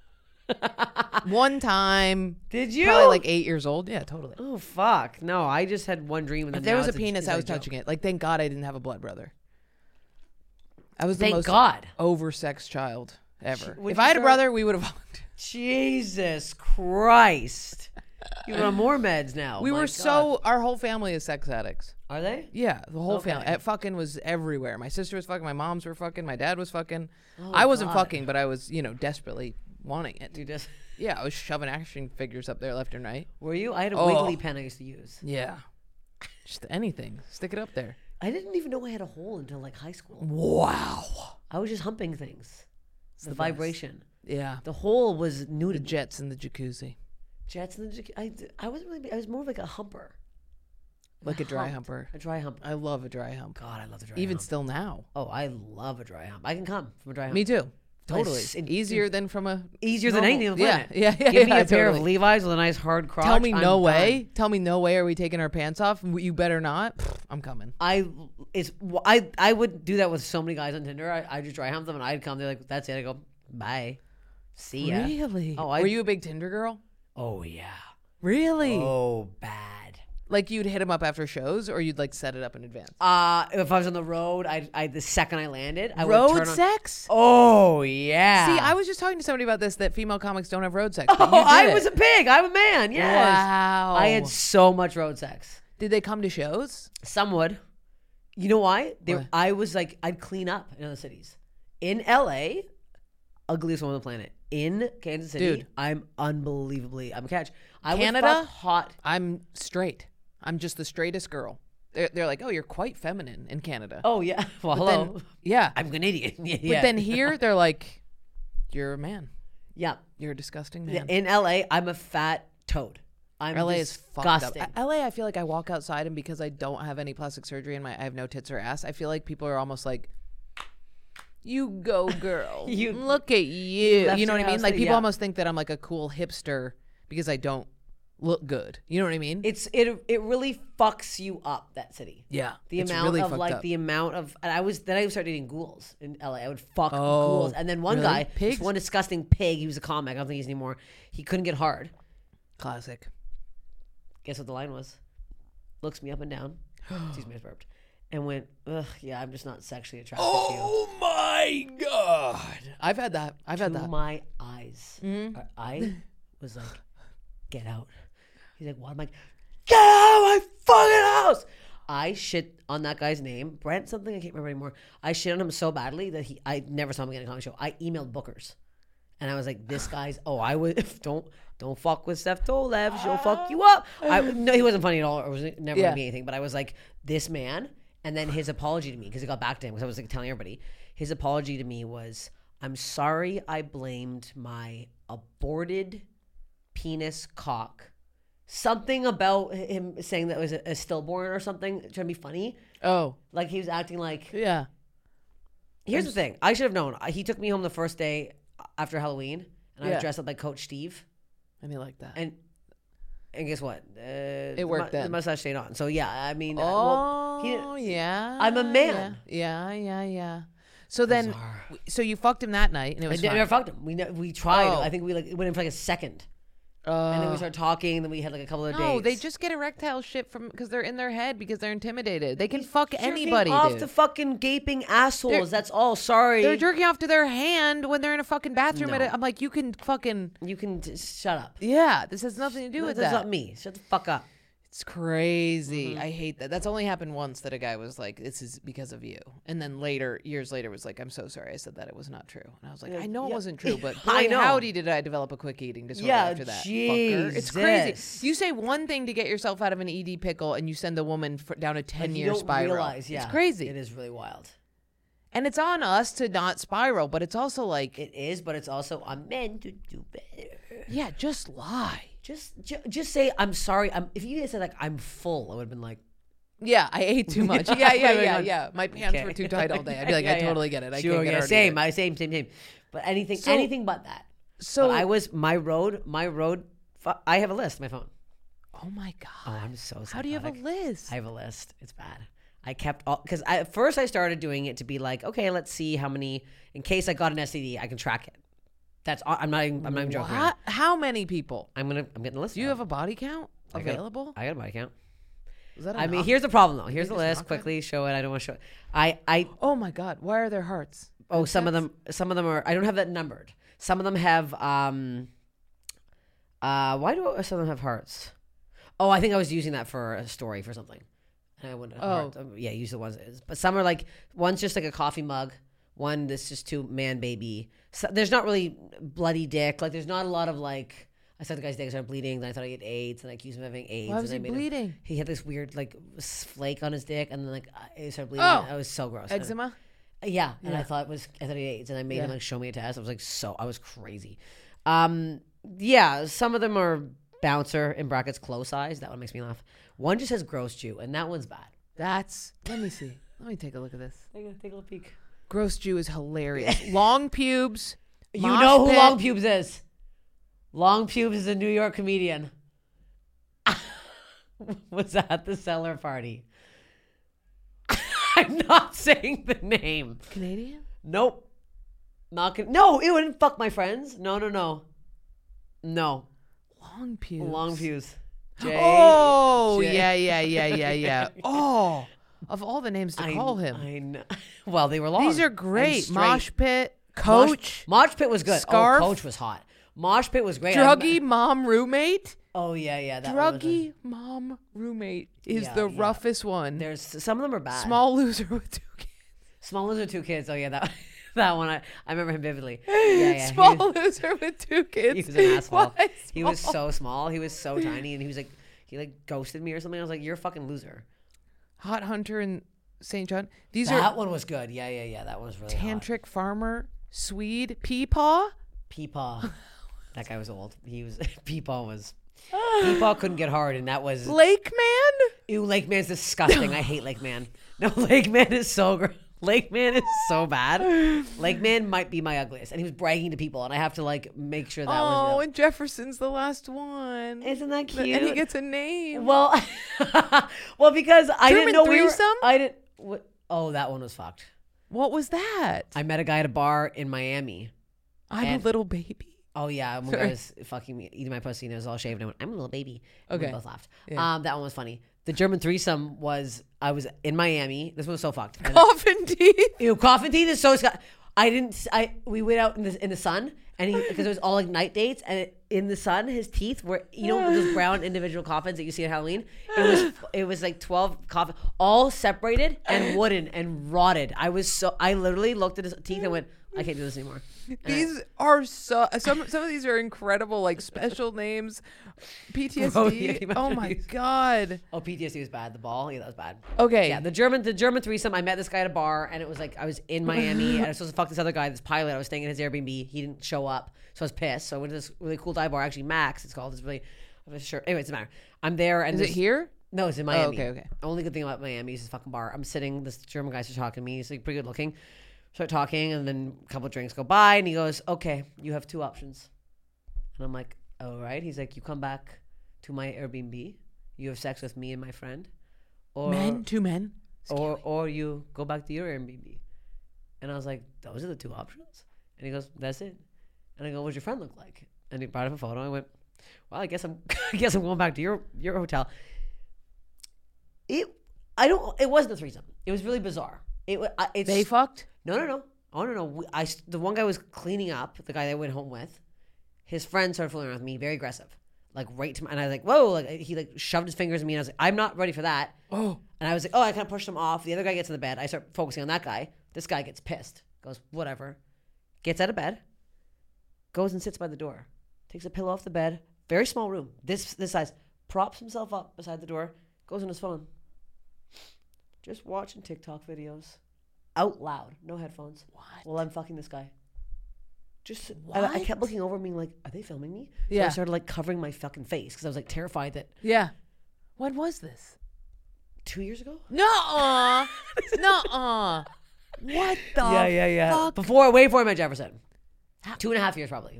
One time, Did you? probably like eight years old. Yeah, totally. Oh fuck! No, I just had one dream. And then If there now was a it's penis, it's I a was joke. touching it. Like, thank God I didn't have a blood brother. I was the Thank most God. oversexed child ever. Would If you I had a start- brother, we would have. Jesus Christ! You're on more meds now. We My were God. so. Our whole family is sex addicts. Are they? Yeah, the whole Okay. family. It fucking was everywhere. My sister was fucking. My moms were fucking. My dad was fucking. Oh, I wasn't God. fucking, but I was, you know, desperately wanting it. You just Yeah, I was shoving action figures up there left and right. were you? I had a Oh. wiggly pen I used to use. Yeah, just anything. Stick it up there. I didn't even know I had a hole until like high school. Wow. I was just humping things. The, the best. vibration. Yeah. The hole was new The to me. jets in the jacuzzi, Jets and the jac- I, I wasn't really. I was more of like a humper. like a dry humped. humper. A dry hump. I love a dry hump. God, I love the dry Even hump. still now. Oh, I love a dry hump. I can come from a dry hump. Me too. Totally. Nice. It- Easier than from a Easier than normal- anything on the yeah, planet. Yeah, yeah, Give me yeah, a pair of totally. Levi's with a nice hard crotch. Tell me I'm no done. way. Tell me no way. Are we taking our pants off? You better not. Pfft, I'm coming. I it's I I would do that with so many guys on Tinder. I I just dry hump them and I'd come. They're like, that's it. I go, bye, see ya. Really? Oh, I- were you a big Tinder girl? Oh yeah. Really? Oh bad. Like you'd hit them up after shows, or you'd like set it up in advance. Uh if I was on the road, I I the second I landed, I road would turn on, sex? Oh yeah. See, I was just talking to somebody about this, that female comics don't have road sex. But Oh, you did I it. was a pig. I'm a man. Yes. Wow. I had so much road sex. Did they come to shows? Some would. You know why? They, Why? I was like, I'd clean up in other cities. In L A, ugliest woman on the planet. In Kansas City, Dude. I'm unbelievably, I'm a catch. I Canada? would fuck hot. I'm straight. I'm just the straightest girl. They're, they're like, oh, you're quite feminine in Canada. Oh yeah. Well, But hello. then- yeah. I'm Canadian. Yeah. But then here, they're like, you're a man. yeah. You're a disgusting Yeah, man. in L A, I'm a fat toad. I'm L A is fucked up. disgusting. L A, I feel like I walk outside and because I don't have any plastic surgery and my I have no tits or ass, I feel like people are almost like, you go, girl. You look at you. left You know your what I mean? house, Like people yeah. almost think that I'm like a cool hipster because I don't look good. You know what I mean? It's it it really fucks you up, that city. yeah. The it's amount really of fucked like up. the amount of and I was then I started eating ghouls in L A. I would fuck Oh, ghouls, and then one really? guy, Pigs? this one disgusting pig. He was a comic. I don't think he's anymore. He couldn't get hard. Classic. Guess what the line was? Looks me up and down. Excuse me, I burped. and went, ugh, yeah, I'm just not sexually attracted Oh my god! I've had that. I've to you. had To that. my eyes. I- I was like, get out. He's like, what? I'm like, get out of my fucking house. I shit on that guy's name, Brent something, I can't remember anymore. I shit on him so badly that he, I never saw him again in a comedy show. I emailed bookers. And I was like, this guy's, oh, I would, don't, don't fuck with Steph Tolev. She'll fuck you up. I, no, he wasn't funny at all. Or was never Yeah. gonna be anything. But I was like, this man. And then his apology to me, because it got back to him, because I was like telling everybody, his apology to me was, I'm sorry I blamed my aborted penis cock. Something about him saying that it was a, a stillborn or something, trying to be funny. Oh, Like he was acting like. yeah. Here's the thing. I should have known. He took me home the first day after Halloween, and I Yeah. was dressed up like Coach Steve. And he liked that. And and guess what? Uh, it worked The then. mustache stayed on. So yeah, I mean, uh, oh, well, he didn't- yeah. I'm a man. Yeah, yeah, yeah. yeah. So then, so you fucked him that night, and it I was never fine. fucked him. We ne- we tried. Oh. I think we like it went in for like a second, Uh, and then we started talking. Then we had like a couple of no, dates. they just get erectile shit from because they're in their head because they're intimidated. They can He's fuck jerking anybody, off dude. to fucking gaping assholes. They're- That's all. Sorry. They're jerking off to their hand when they're in a fucking bathroom. No. At a, I'm like, you can fucking You can just shut up. yeah. This has nothing to do No, with that's that. not me. Shut the fuck up. It's crazy. Mm-hmm. I hate that. That's only happened once that a guy was like, "This is because of you," and then later, years later, was like, "I'm so sorry. I said that. It was not true." And I was like, "I know it yeah. wasn't true, but I boy, know. howdy did I develop a quick eating disorder Yeah, after that." Fucker. It's Jesus. crazy. You say one thing to get yourself out of an E D pickle, and you send a woman for, down a Like, ten you year don't spiral. realize, yeah, It's crazy, It is really wild. and it's on us to not spiral, but it's also like, It is, but it's also I'm meant to do better. yeah, just lie. Just, ju- just say I'm sorry. I'm. If you had said like I'm full, I would have been like, Yeah, I ate too much. Yeah, yeah, yeah, yeah. My pants okay. were too tight all day. I'd be like, Yeah, I yeah. totally get it. I Sure, can't get yeah, her to same, do it. I same, same, same. But anything, So- anything but that. So But I was my road, my road. fu- I have a list. on My phone. oh my god. Oh, I'm so. How do you have a psychotic. list? I have a list. It's bad. I kept all because at first I started doing it to be like, okay, let's see how many. In case I got an S T D, I can track it. That's. all- I'm not. Even, I'm not even joking. What? How many people? I'm gonna. I'm getting a list. Do you out. have a body count I got- available? I got a body count. Is that I mean, enough? here's the problem though. Here's the just list. knock that? Quickly show it. I don't want to show it. I. I. Oh my god, why are there hearts? Oh, some of them. Some of them are. I don't have that numbered. Some of them have. Um. Uh. Why do some of them have hearts? Oh, I think I was using that for a story for something. And I wouldn't. Oh. Hearts. Um, yeah, use the ones. But some are like one's just like a coffee mug. One that's just two man baby. So there's not really bloody dick. Like there's not a lot of like. I saw the guy's dick started bleeding. Then I thought I had AIDS, and I accused him of having AIDS. Why was and he I made him- bleeding? he had this weird like s- flake on his dick, and then like I- it started bleeding. Oh. It was so gross. Eczema? Yeah, and Yeah. I thought it was I thought he had AIDS, and I made him Yeah. like show me a test. I was like, so I was crazy. Um, yeah, some of them are bouncer in brackets close eyes. That one makes me laugh. One just says gross Jew, and that one's bad. That's let me see. Let me take a look at this. Take a, take a little peek. Gross Jew is hilarious. Long pubes. You mosh know who pit. Long Pubes is? Long Pubes is a New York comedian. Was at the cellar party. I'm not saying the name. Canadian? Nope. Not con- no, it wouldn't fuck my friends. No, no, no. No. Long pubes. Long Pubes. Jay. Oh, Jay. yeah, yeah, yeah, yeah, yeah. Oh, of all the names to I, call him. I know. Well, they were long. These are and great. straight. Mosh pit, Mosh- coach, Mosh Pit was good. Scarf. Oh, Coach was hot. Mosh Pit was great. druggy I'm- mom roommate. Oh, yeah, yeah. That one was a- Druggy mom roommate is Yeah, the yeah. roughest one. There's some of them are bad. Small loser with two kids. Small loser, two kids. Oh yeah, that that one. I, I remember him vividly. Yeah, yeah. Small He, loser with two kids. he was an asshole. Why He was small? so small. He was so tiny, and he was like, he like ghosted me or something. I was like, you're a fucking loser. Hot Hunter in Saint John. These That are one was good. Yeah, yeah, yeah. That one was really hot. tantric farmer, Swede, Peepaw. Peepaw. That guy was old. He was Peepaw was. Peepaw couldn't get hard, and that was. Lake Man. Ew, Lake Man's disgusting. I hate Lake Man. No, Lake Man is so gr- Lake Man is so bad. Lake Man might be my ugliest, and he was bragging to people, and I have to like make sure that Oh, was. and Jefferson's the last one. Isn't that The- cute? And he gets a name. Well, well, because I Truman didn't know we were. threesome? I didn't. What, oh, that one was fucked. What was that? I met a guy at a bar in Miami. I'm and- a little baby. Oh yeah, when I was fucking me, eating my pussy and it was all shaved, and I went, "I'm a little baby." And Okay. we both laughed. Yeah. Um, that one was funny. The German threesome was I was in Miami. This one was so fucked. And Coffin teeth. Ew, coffin teeth is so. Sc- I didn't. I we went out in the in the sun, and he because it was all like night dates, and it, in the sun, his teeth were you know those brown individual coffins that you see at Halloween. It was it was like twelve coffins, all separated and wooden and rotted. I was so. I literally looked at his teeth and went, I can't do this anymore. And These are so some some of these are incredible, like special names, P T S D. Bro, yeah, can you Oh imagine my these? god. Oh, P T S D was bad. The ball, yeah, that was bad. Okay. Yeah, the German, the German threesome. I met this guy at a bar, and it was like I was in Miami, and I was supposed to fuck this other guy, this pilot. I was staying in his Airbnb. He didn't show up, so I was pissed. So I went to this really cool dive bar, actually Max, it's called. It's really, I'm sure. Anyway, it doesn't matter. I'm there, and Is it this- here? No, it's in Miami. okay, okay. Only good thing about Miami is this fucking bar. I'm sitting. This German guy starts talking to me. He's like pretty good looking. Start talking, and then a couple of drinks go by, and he goes, "Okay, you have two options." And I'm like, "All right." He's like, "You come back to my Airbnb. You have sex with me and my friend, or Men, two men. or or you go back to your Airbnb." And I was like, "Those are the two options." And he goes, "That's it." And I go, "What's your friend look like?" And he brought up a photo. I went, "Well, I guess I'm I guess I'm going back to your your hotel." It I don't. It wasn't a threesome. It was really bizarre. It wa- I- it's They fucked? no no no. Oh no no. We, I the one guy was cleaning up. The guy that I went home with, his friend started fooling around with me, very aggressive, like right to my, and I was like, whoa, like he like shoved his fingers in me, and I was like, I'm not ready for that. Oh. And I was like, oh, I kind of pushed him off. The other guy gets in the bed. I start focusing on that guy. This guy gets pissed. Goes whatever. Gets out of bed. Goes and sits by the door. Takes a pillow off the bed. Very small room. This this size. Props himself up beside the door. Goes on his phone. Just watching TikTok videos. Out loud. No headphones. What? While I'm fucking this guy. Just, I, I kept looking over and being like, are they filming me? So Yeah. I started like covering my fucking face because I was like terrified that Yeah. When was this? two years ago? Nuh-uh. Nuh-uh. What the yeah, yeah, yeah. fuck? Before, way before I met Jefferson. Two and a half years probably.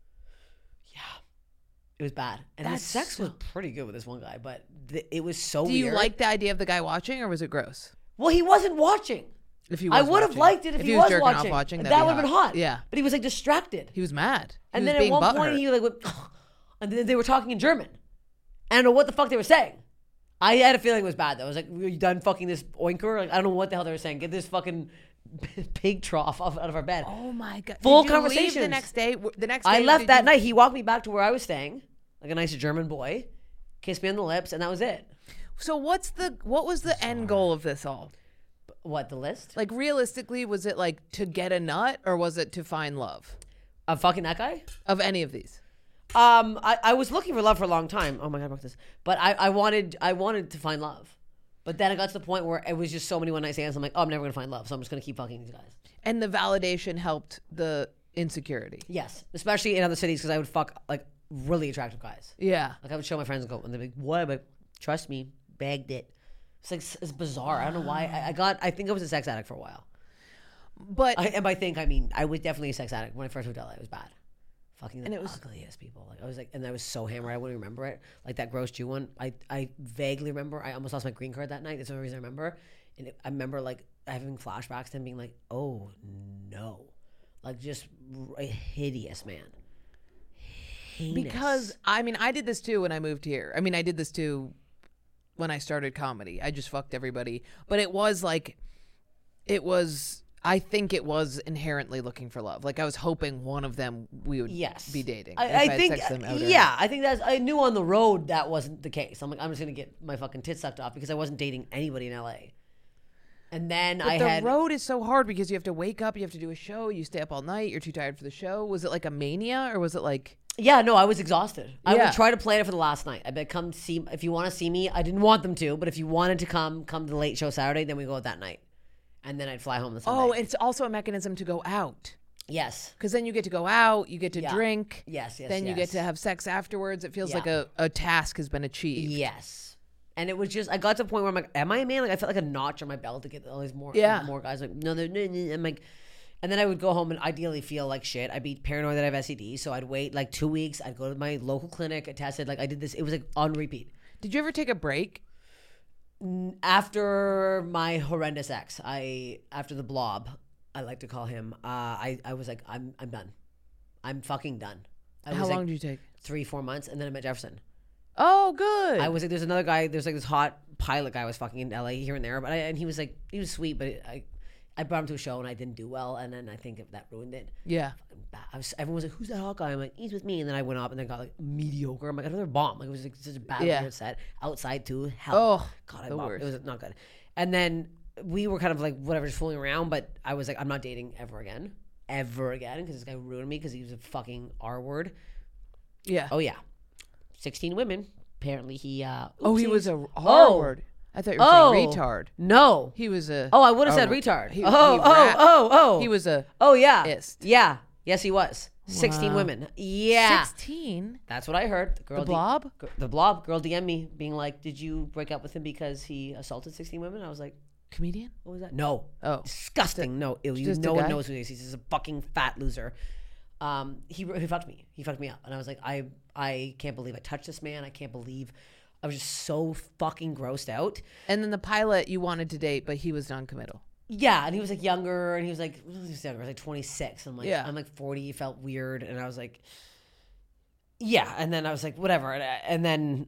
Yeah. It was bad. And his That's sex was so- pretty good with this one guy, but th- it was so Do weird. you like the idea of the guy watching, or was it gross? Well, he wasn't watching. If he I was would have watching. liked it if, he, was, was jerking watching. off watching, that that'd be would have been hot. Yeah. But he was like distracted. He was mad. He And was then at being one butthurt. point he like went, and then they were talking in German. I don't know what the fuck they were saying. I had a feeling it was bad though. I was like, "Are you done fucking this oinker?" Like I don't know what the hell they were saying. Get this fucking pig trough off, out of our bed. Oh my god! Full Did you leave conversations. the next day. W- The next day I left did that you- night. He walked me back to where I was staying, like a nice German boy, kissed me on the lips, and that was it. So what's the what was the end goal of this all? What, the list? Like realistically, was it like to get a nut, or was it to find love Of fucking that guy? of any of these? Um, I, I was looking for love for a long time. Oh my god, I broke this. But I, I wanted I wanted to find love. But then I got to the point where it was just so many one night stands. I'm like, oh, I'm never gonna find love, so I'm just gonna keep fucking these guys. And the validation helped the insecurity. Yes, especially in other cities because I would fuck like really attractive guys. Yeah. Like I would show my friends and go, and they'd be like, what? But trust me, bagged it. It's like it's bizarre. I don't know why. I, I got. I think I was a sex addict for a while. But I, and by think I mean I was definitely a sex addict when I first moved to L A. It was bad. Fucking the And it was- ugliest people. Like I was like, and I was so hammered I wouldn't remember it. Like that gross Jew one. I I vaguely remember. I almost lost my green card that night. That's the only reason I remember. And it, I remember like having flashbacks to him being like, oh no, like just a hideous man. Heinous. because I mean, I did this too when I moved here. I mean, I did this too when I started comedy. I just fucked everybody. But it was like, it was. I think it was inherently looking for love. Like I was hoping one of them we would yes, be dating. I, if I had think sex with them out or yeah, not. I think that's. I knew on the road that wasn't the case. I'm like, I'm just gonna get my fucking tits sucked off because I wasn't dating anybody in L A. And then But I the had road is so hard because you have to wake up, you have to do a show, you stay up all night, you're too tired for the show. Was it like a mania or was it like yeah, no, I was exhausted. I Yeah. would try to plan it for the last night. I'd be like, come see if you want to see me. I didn't want them to, but if you wanted to come, come to the late show Saturday, then we go out that night, and then I'd fly home the Sunday. oh, it's also a mechanism to go out. yes, Because then you get to go out, you get to Yeah. drink. yes, yes. Then you get yes. to have sex afterwards. It feels Yeah. like a, a task has been achieved. Yes. And it was just, I got to the point where I'm like, am I a man? Like, I felt like a notch on my belt to get all these more, Yeah. more guys. Like, no, no, no, no. I'm like, and then I would go home and ideally feel like shit. I'd be paranoid that I have S T D. So I'd wait like two weeks. I'd go to my local clinic. I tested. Like, I did this. It was like on repeat. Did you ever take a break? After my horrendous ex, I, after the blob, I like to call him, uh, I, I was like, I'm, I'm done. I'm fucking done. I How was long like did you take? three, four months, and then I met Jefferson. Oh, good. I was like, there's another guy, there's like this hot pilot guy I was fucking in L A here and there, but I, and he was like, he was sweet, but I, I brought him to a show and I didn't do well, and then I think that ruined it. Yeah. I was, everyone was like, who's that hot guy? I'm like, he's with me, and then I went up and then got like mediocre. I'm like, another bomb. Like it was like such a bad Yeah. weird set outside too. Hell, Oh, God, I the bombed. worst. It was not good. And then we were kind of like whatever, just fooling around. But I was like, I'm not dating ever again, ever again, because this guy ruined me because he was a fucking R word. Yeah. Oh yeah, sixteen women. Apparently he. uh Oh, he oopsies. was a R Oh. word. I thought you were Oh. saying retard. No. He was a. Oh, I would have a- said retard. he- oh, he oh, rap- oh, oh. He was a. Oh yeah. ist. Yeah. Yes, he was. Sixteen Wow. women. Yeah. Sixteen. That's what I heard. The, girl The Blob? D- the blob. Girl D M me being like, "Did you break up with him because he assaulted sixteen women?" I was like, Comedian. "What was that?" No. Oh. Disgusting. No. Ew, you, just a no one guy? knows who he is. He's just a fucking fat loser. Um, he he fucked me. He fucked me up, and I was like, I I can't believe I touched this man. I can't believe. I was just so fucking grossed out. And then the pilot you wanted to date, but he was non-committal. Yeah, and he was like younger, and he was like, he was younger, he was like twenty-six. I'm like, Yeah. I'm like forty. He felt weird, and I was like, yeah. And then I was like, whatever. And, I- and then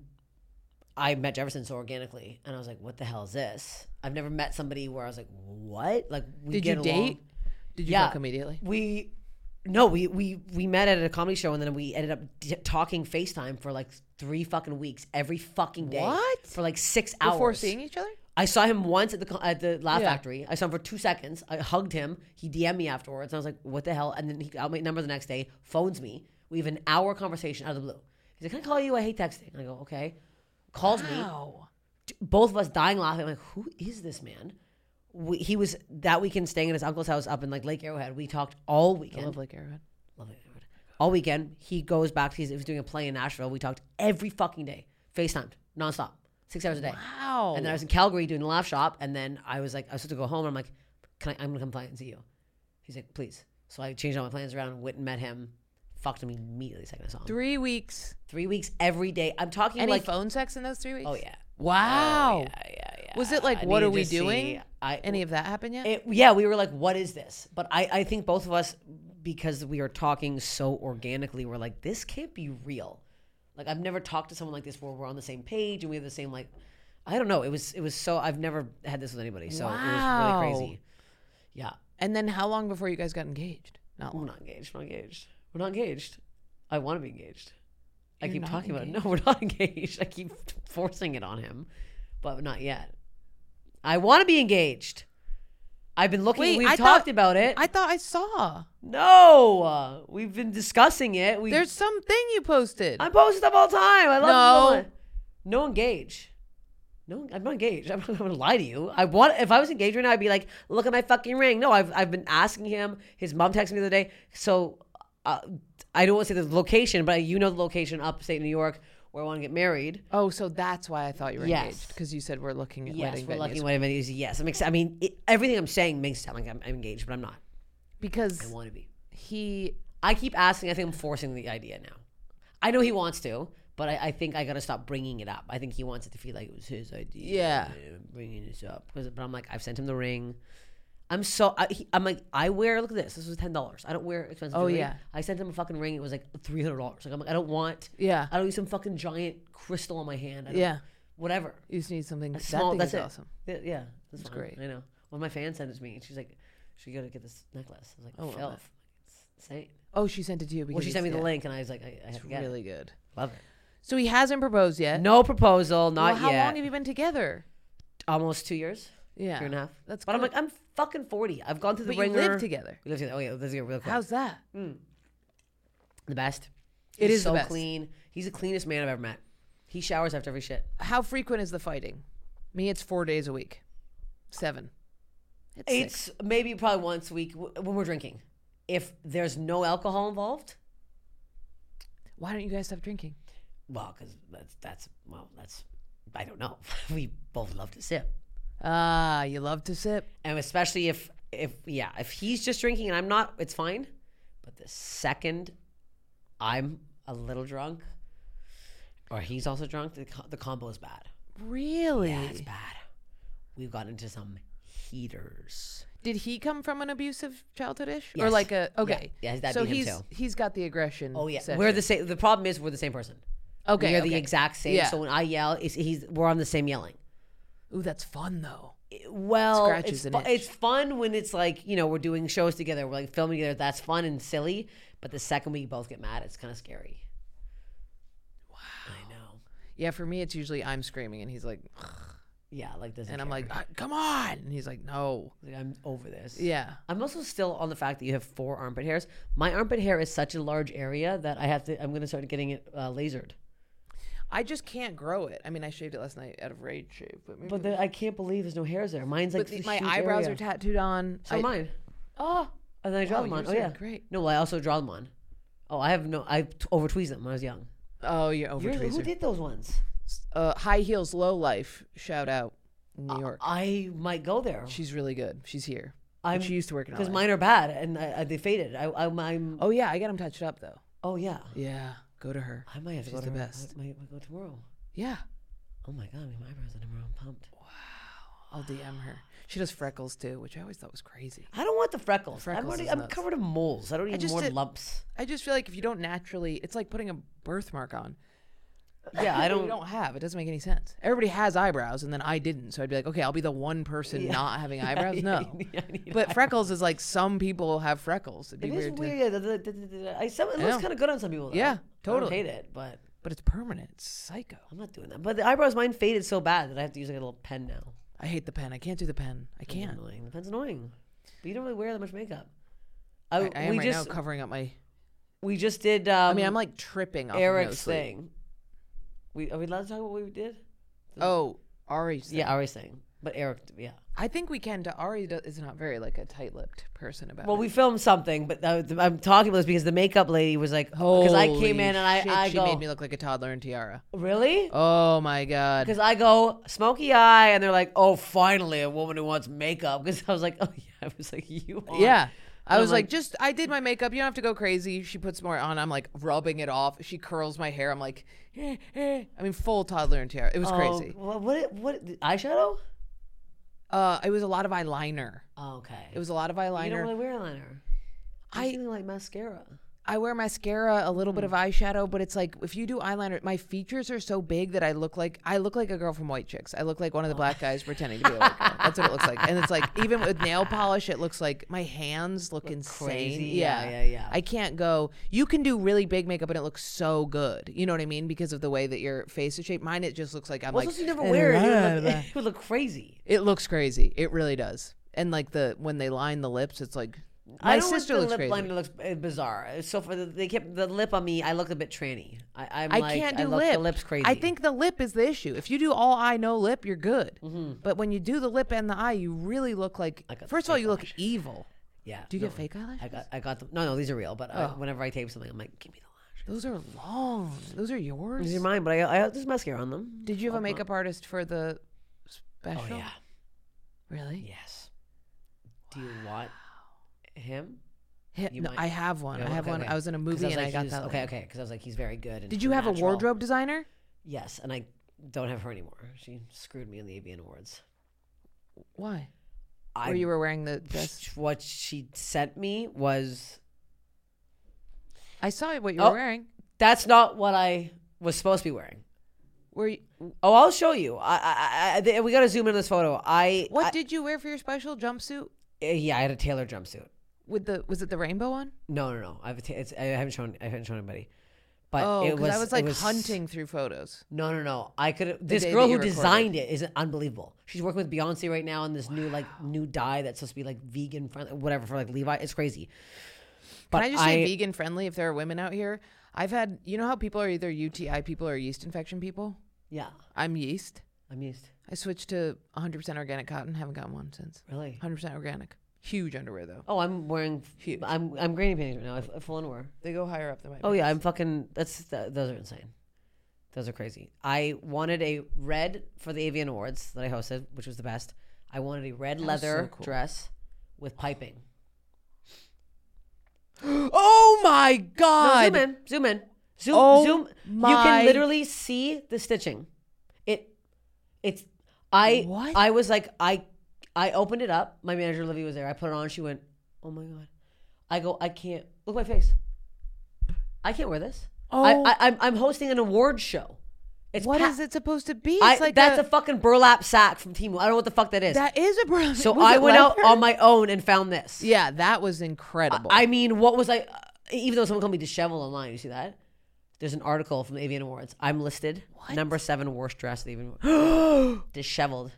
I met Jefferson so organically, and I was like, what the hell is this? I've never met somebody where I was like, what? Like, we Did get you along. date? Did you Yeah. fuck immediately? We, no, we we we met at a comedy show, and then we ended up d- talking FaceTime for like three fucking weeks, every fucking day. What? For like six hours Before seeing each other? I saw him once at the co- at the Laugh Yeah. Factory. I saw him for two seconds. I hugged him. He D M'd me afterwards. And I was like, "What the hell?" And then he got my number the next day. Phones me. We have an hour conversation out of the blue. He's like, "Can I call you? I hate texting." And I go, "Okay." Calls Wow. me. Both of us dying laughing. I'm like, "Who is this man?" We, he was that weekend staying at his uncle's house up in like Lake Arrowhead. We talked all I weekend. love Lake Arrowhead. Love Lake Arrowhead. All weekend. He goes back. He's, he was doing a play in Nashville. We talked every fucking day. FaceTimed nonstop, six hours a day. Wow. And then I was in Calgary doing the Laugh Shop, and then I was like, I was supposed to go home, and I'm like, can I, I'm gonna come play and see you. He's like, please. So I changed all my plans around, went and met him, fucked him immediately the second I saw him. Three weeks. Three weeks every day. I'm talking Any like, phone sex in those three weeks? oh yeah, Wow. oh, yeah, yeah, yeah. Was it like, I what needed are we to see- doing? I, Any of that happen yet? It, yeah, we were like, what is this? But I, I think both of us, because we are talking so organically, we're like, this can't be real. Like, I've never talked to someone like this where we're on the same page and we have the same, like, I don't know. It was, it was so, I've never had this with anybody. So Wow. it was really crazy. Yeah. And then how long before you guys got engaged? Not We're long. not engaged. We're not engaged. We're not engaged. I want to be engaged. I You're keep not talking about it. engaged? No, we're not engaged. I keep forcing it on him, but not yet. I want to be engaged. I've been looking. Wait, we've I talked thought- about it. I thought I saw. no, uh, we've been discussing it. We, There's something you posted. I post stuff all the time. I love No. no engage. No, I'm not engaged. I'm not going to lie to you. I want. If I was engaged right now, I'd be like, look at my fucking ring. No, I've I've been asking him. His mom texted me the other day. So uh, I don't want to say the location, but you know the location, upstate New York, where I want to get married. Oh, so that's why I thought you were Yes. engaged, because you said we're looking at Yes, wedding we're venues. lucky wedding venues. Yes, I'm ex- I mean, it, everything I'm saying makes it sound like I'm, I'm engaged, but I'm not. Because I want to be. he, I keep asking. I think I'm forcing the idea now. I know he wants to, but I, I think I got to stop bringing it up. I think he wants it to feel like it was his idea. Yeah. I'm bringing this up. 'Cause- But I'm like, I've sent him the ring. I'm so, I, he, I'm like, I wear, look at this. This was ten dollars. I don't wear expensive Oh, jewelry. yeah. I sent him a fucking ring. It was like three hundred dollars. Like, I'm like, I don't want, yeah, I don't need some fucking giant crystal on my hand. I don't, yeah. Whatever. You just need something. A That small, thing that's is it. awesome. Yeah, yeah, that's It's fine. great. I know. One of my fans sent it to me, and she's like, "She got to get this necklace." I was like, Oh, "Oh, love filth." that. It's insane. Oh, she sent it to you because Well, she sent me it's- the yeah. link, and I was like, "I, I have It's to get really it." good. Love it. So he hasn't proposed yet. No proposal, not Well, how yet. long have you been together? Almost two years, Yeah, two and a half. That's But I'm good. like, I'm fucking forty. I've gone through the But you ringer. live together. We live together. Oh yeah, let's get real quick. How's that? The best. It He's is the so best. clean. He's the cleanest man I've ever met. He showers after every shit. How frequent is the fighting? Me, it's four days a week. Seven. It's, It's six. maybe probably once a week w- when we're drinking. If there's no alcohol involved, Why don't you guys stop drinking? well, because that's that's well, that's I don't know. We both love to sip, Ah, you love to sip. and especially if if yeah, if he's just drinking and I'm not, it's fine. But the second I'm a little drunk, or he's also drunk, the co- the combo is bad. Really? Yeah, it's bad. We've got into some heaters. Did he come from an abusive childhood-ish? Or Yes. like a okay? Yeah, yeah, his dad so beat him he's too. he's got the aggression. Oh yeah, session. we're the same. The problem is we're the same person. Okay, we are okay. the exact same. Yeah. So when I yell, it's, he's we're on the same yelling. Ooh, that's fun though. Well, Scratches it's, an fu- itch. it's fun when it's like, you know, we're doing shows together, we're like filming together. That's fun and silly. But the second we both get mad, it's kind of scary. Wow. I know. Yeah, for me, it's usually I'm screaming and he's like, Yeah, like this. and I'm like, "Ah, come on, and he's like, no. Like, I'm over this. Yeah. I'm also still on the fact that you have four armpit hairs. My armpit hair is such a large area that I have to. I'm going to start getting it uh, lasered. I just can't grow it. I mean, I shaved it last night out of rage shave, but maybe But the, I can't believe there's no hairs there. Mine's like but the- this my huge eyebrows area. are tattooed on. So I, are mine. Oh, And then I draw Wow, them on. yours Oh are yeah, great. No, I also draw them on. Oh, I have no. I over tweezed them when I was young. oh, you're over You're- who tweezer. did those ones? Uh, High Heels Low Life. Shout out in New York. I might go there. She's really good. She's here. I'm, But she used to work in because L A. mine are bad and I, I, they faded. I, I, I'm. Oh yeah, I get them touched up though. Oh yeah. Yeah, go to her. I might have to She's go the to her. best. I might, might go tomorrow. Yeah, Oh my god, my eyebrows are never pumped. I'll D M her. She does freckles too, which I always thought was crazy. I don't want the freckles. freckles I'm, already, is I'm nuts. covered in moles. I don't need just more did- lumps. I just feel like if you don't naturally, it's like putting a birthmark on. Yeah, I that don't. You don't have. It doesn't make any sense. Everybody has eyebrows, and then I didn't. So I'd be like, okay, I'll be the one person Yeah. not having eyebrows. No, Yeah, I need but freckles is like some people have freckles. It'd be It weird, is to- weird. Yeah, the, the, the, the, the- I, some, it I looks know. kind of good on some people. Though. Yeah, I totally. don't hate it, but but it's permanent. It's psycho. I'm not doing that. But the eyebrows, mine faded so bad that I have to use like a little pen now. I hate the pen. I can't do the pen. I It's can't. annoying. The pen's annoying. But you don't really wear that much makeup. I, I, I am we right just now covering up my. we just did. Um, I mean, I'm like tripping off of Eric's no sleep. thing. We are we allowed to talk about what we did? Oh, Ari's. Thing. Yeah, Ari's thing. But Eric, yeah. I think we can. To Ari do- is not very like a tight-lipped person about Well, it. we filmed something, but uh, I'm talking about this because the makeup lady was like, because I came Holy in and I, shit, I she go, made me look like a toddler in tiara. really? Oh my god. Because I go smoky eye, and they're like, "Oh, finally, a woman who wants makeup." Because I was like, "Oh yeah," I was like, "You." Want? Yeah. I I'm was like, like- just I did my makeup. You don't have to go crazy. She puts more on. I'm like rubbing it off. She curls my hair. I'm like, eh, eh. I mean, full toddler and tiara. It was Oh, crazy. What? What? what eyeshadow? Uh, it was a lot of eyeliner. Oh, okay. It was a lot of You eyeliner. don't really wear eyeliner. I- I like mascara. I wear mascara, a little bit of eyeshadow, but it's like if you do eyeliner, my features are so big that I look like I look like a girl from White Chicks. I look like one of the black guys pretending to be a white girl. That's what it looks like. And it's like even with nail polish, it looks like my hands look, insane. crazy. Yeah, yeah, yeah. I can't go. You can do really big makeup and it looks so good. You know what I mean? Because of the way that your face is shaped. Mine, it just looks like I'm Well, like. since you never wear it, it would, look, it would look crazy. It looks crazy. It really does. And like the when they line the lips, it's like. My I don't sister like the looks lip crazy. liner looks uh, bizarre. So for the, they kept the lip on me, I look a bit tranny. I, I'm I like, can't do I look, lip. The lips crazy. I think the lip is the issue. If you do all eye, no lip, you're good. Mm-hmm. But when you do the lip and the eye, you really look like. I got First the of all, fake you look eyelashes. evil. Yeah. Do you no, get fake eyelashes? I got. I got them. No, no, these are real. But I, Oh. whenever I tape something, I'm like, give me the lashes. Those are long. Those are yours. These are mine, but I, I have this mascara on them. Did you have a Fuck makeup artist for the special? Oh yeah. Really? Yes. Do you want him? Yeah, You no, might- I have one. Yeah, I have okay, one. okay. I was in a 'Cause movie was and like, I got he's- that. Okay, one. okay. Because I was like, he's very good. And Did it's you have a natural. wardrobe designer? Yes, and I don't have her anymore. She screwed me in the A V N Awards. Why? I, Where you were wearing the dress? What she sent me was I saw what you Oh. were wearing. that's not what I was supposed to be wearing. Were you, Oh, I'll show you. I, I, I, I we got to zoom in on this photo. I what I, did you wear for your special jumpsuit? yeah, I had a tailored jumpsuit. With the was it the rainbow one? No, no, no. I've a ta- it's, I haven't shown. I haven't shown anybody. But Oh, it because was. I was it like was- hunting through photos. No, no, no. I could. This day girl that who you recorded. designed it is unbelievable. She's working with Beyonce right now on this new like new dye that's supposed to be like vegan friendly, whatever for like Levi. It's crazy. But Can I just say vegan friendly if there are women out here? I've had, you know how people are either U T I people or yeast infection people? Yeah, I'm yeast. I'm used. I switched to one hundred percent organic cotton. Haven't gotten one since. Really? one hundred percent organic. Huge underwear though. Oh, I'm wearing. Huge. I'm I'm granny panties right now. I, I full underwear. They go higher up than my. Oh yeah, pants. I'm fucking. That's th- those are insane. Those are crazy. I wanted a red for the A V N Awards that I hosted, which was the best. I wanted a red was leather so cool. dress with piping. Oh my No, god! zoom in, zoom in, zoom, Oh zoom. You my- can literally see the stitching. It, it's. I. What? I was like, I, I opened it up. My manager Olivia was there. I put it on. She went, "Oh my god!" I go, "I can't look at my face. I can't wear this. Oh. I, I, I'm I'm hosting an awards show. It's What pa- is it supposed to be? It's I, like that's a, a, fucking burlap sack from Temu. I don't know what the fuck that is. that is a bro. so was I it went out leather? on my own and found this. Yeah, that was incredible. I mean, what was I? Uh, even though someone called me disheveled online, you see that? There's an article from the Avian Awards. I'm listed number seven worst dress at the Avian Awards. Disheveled.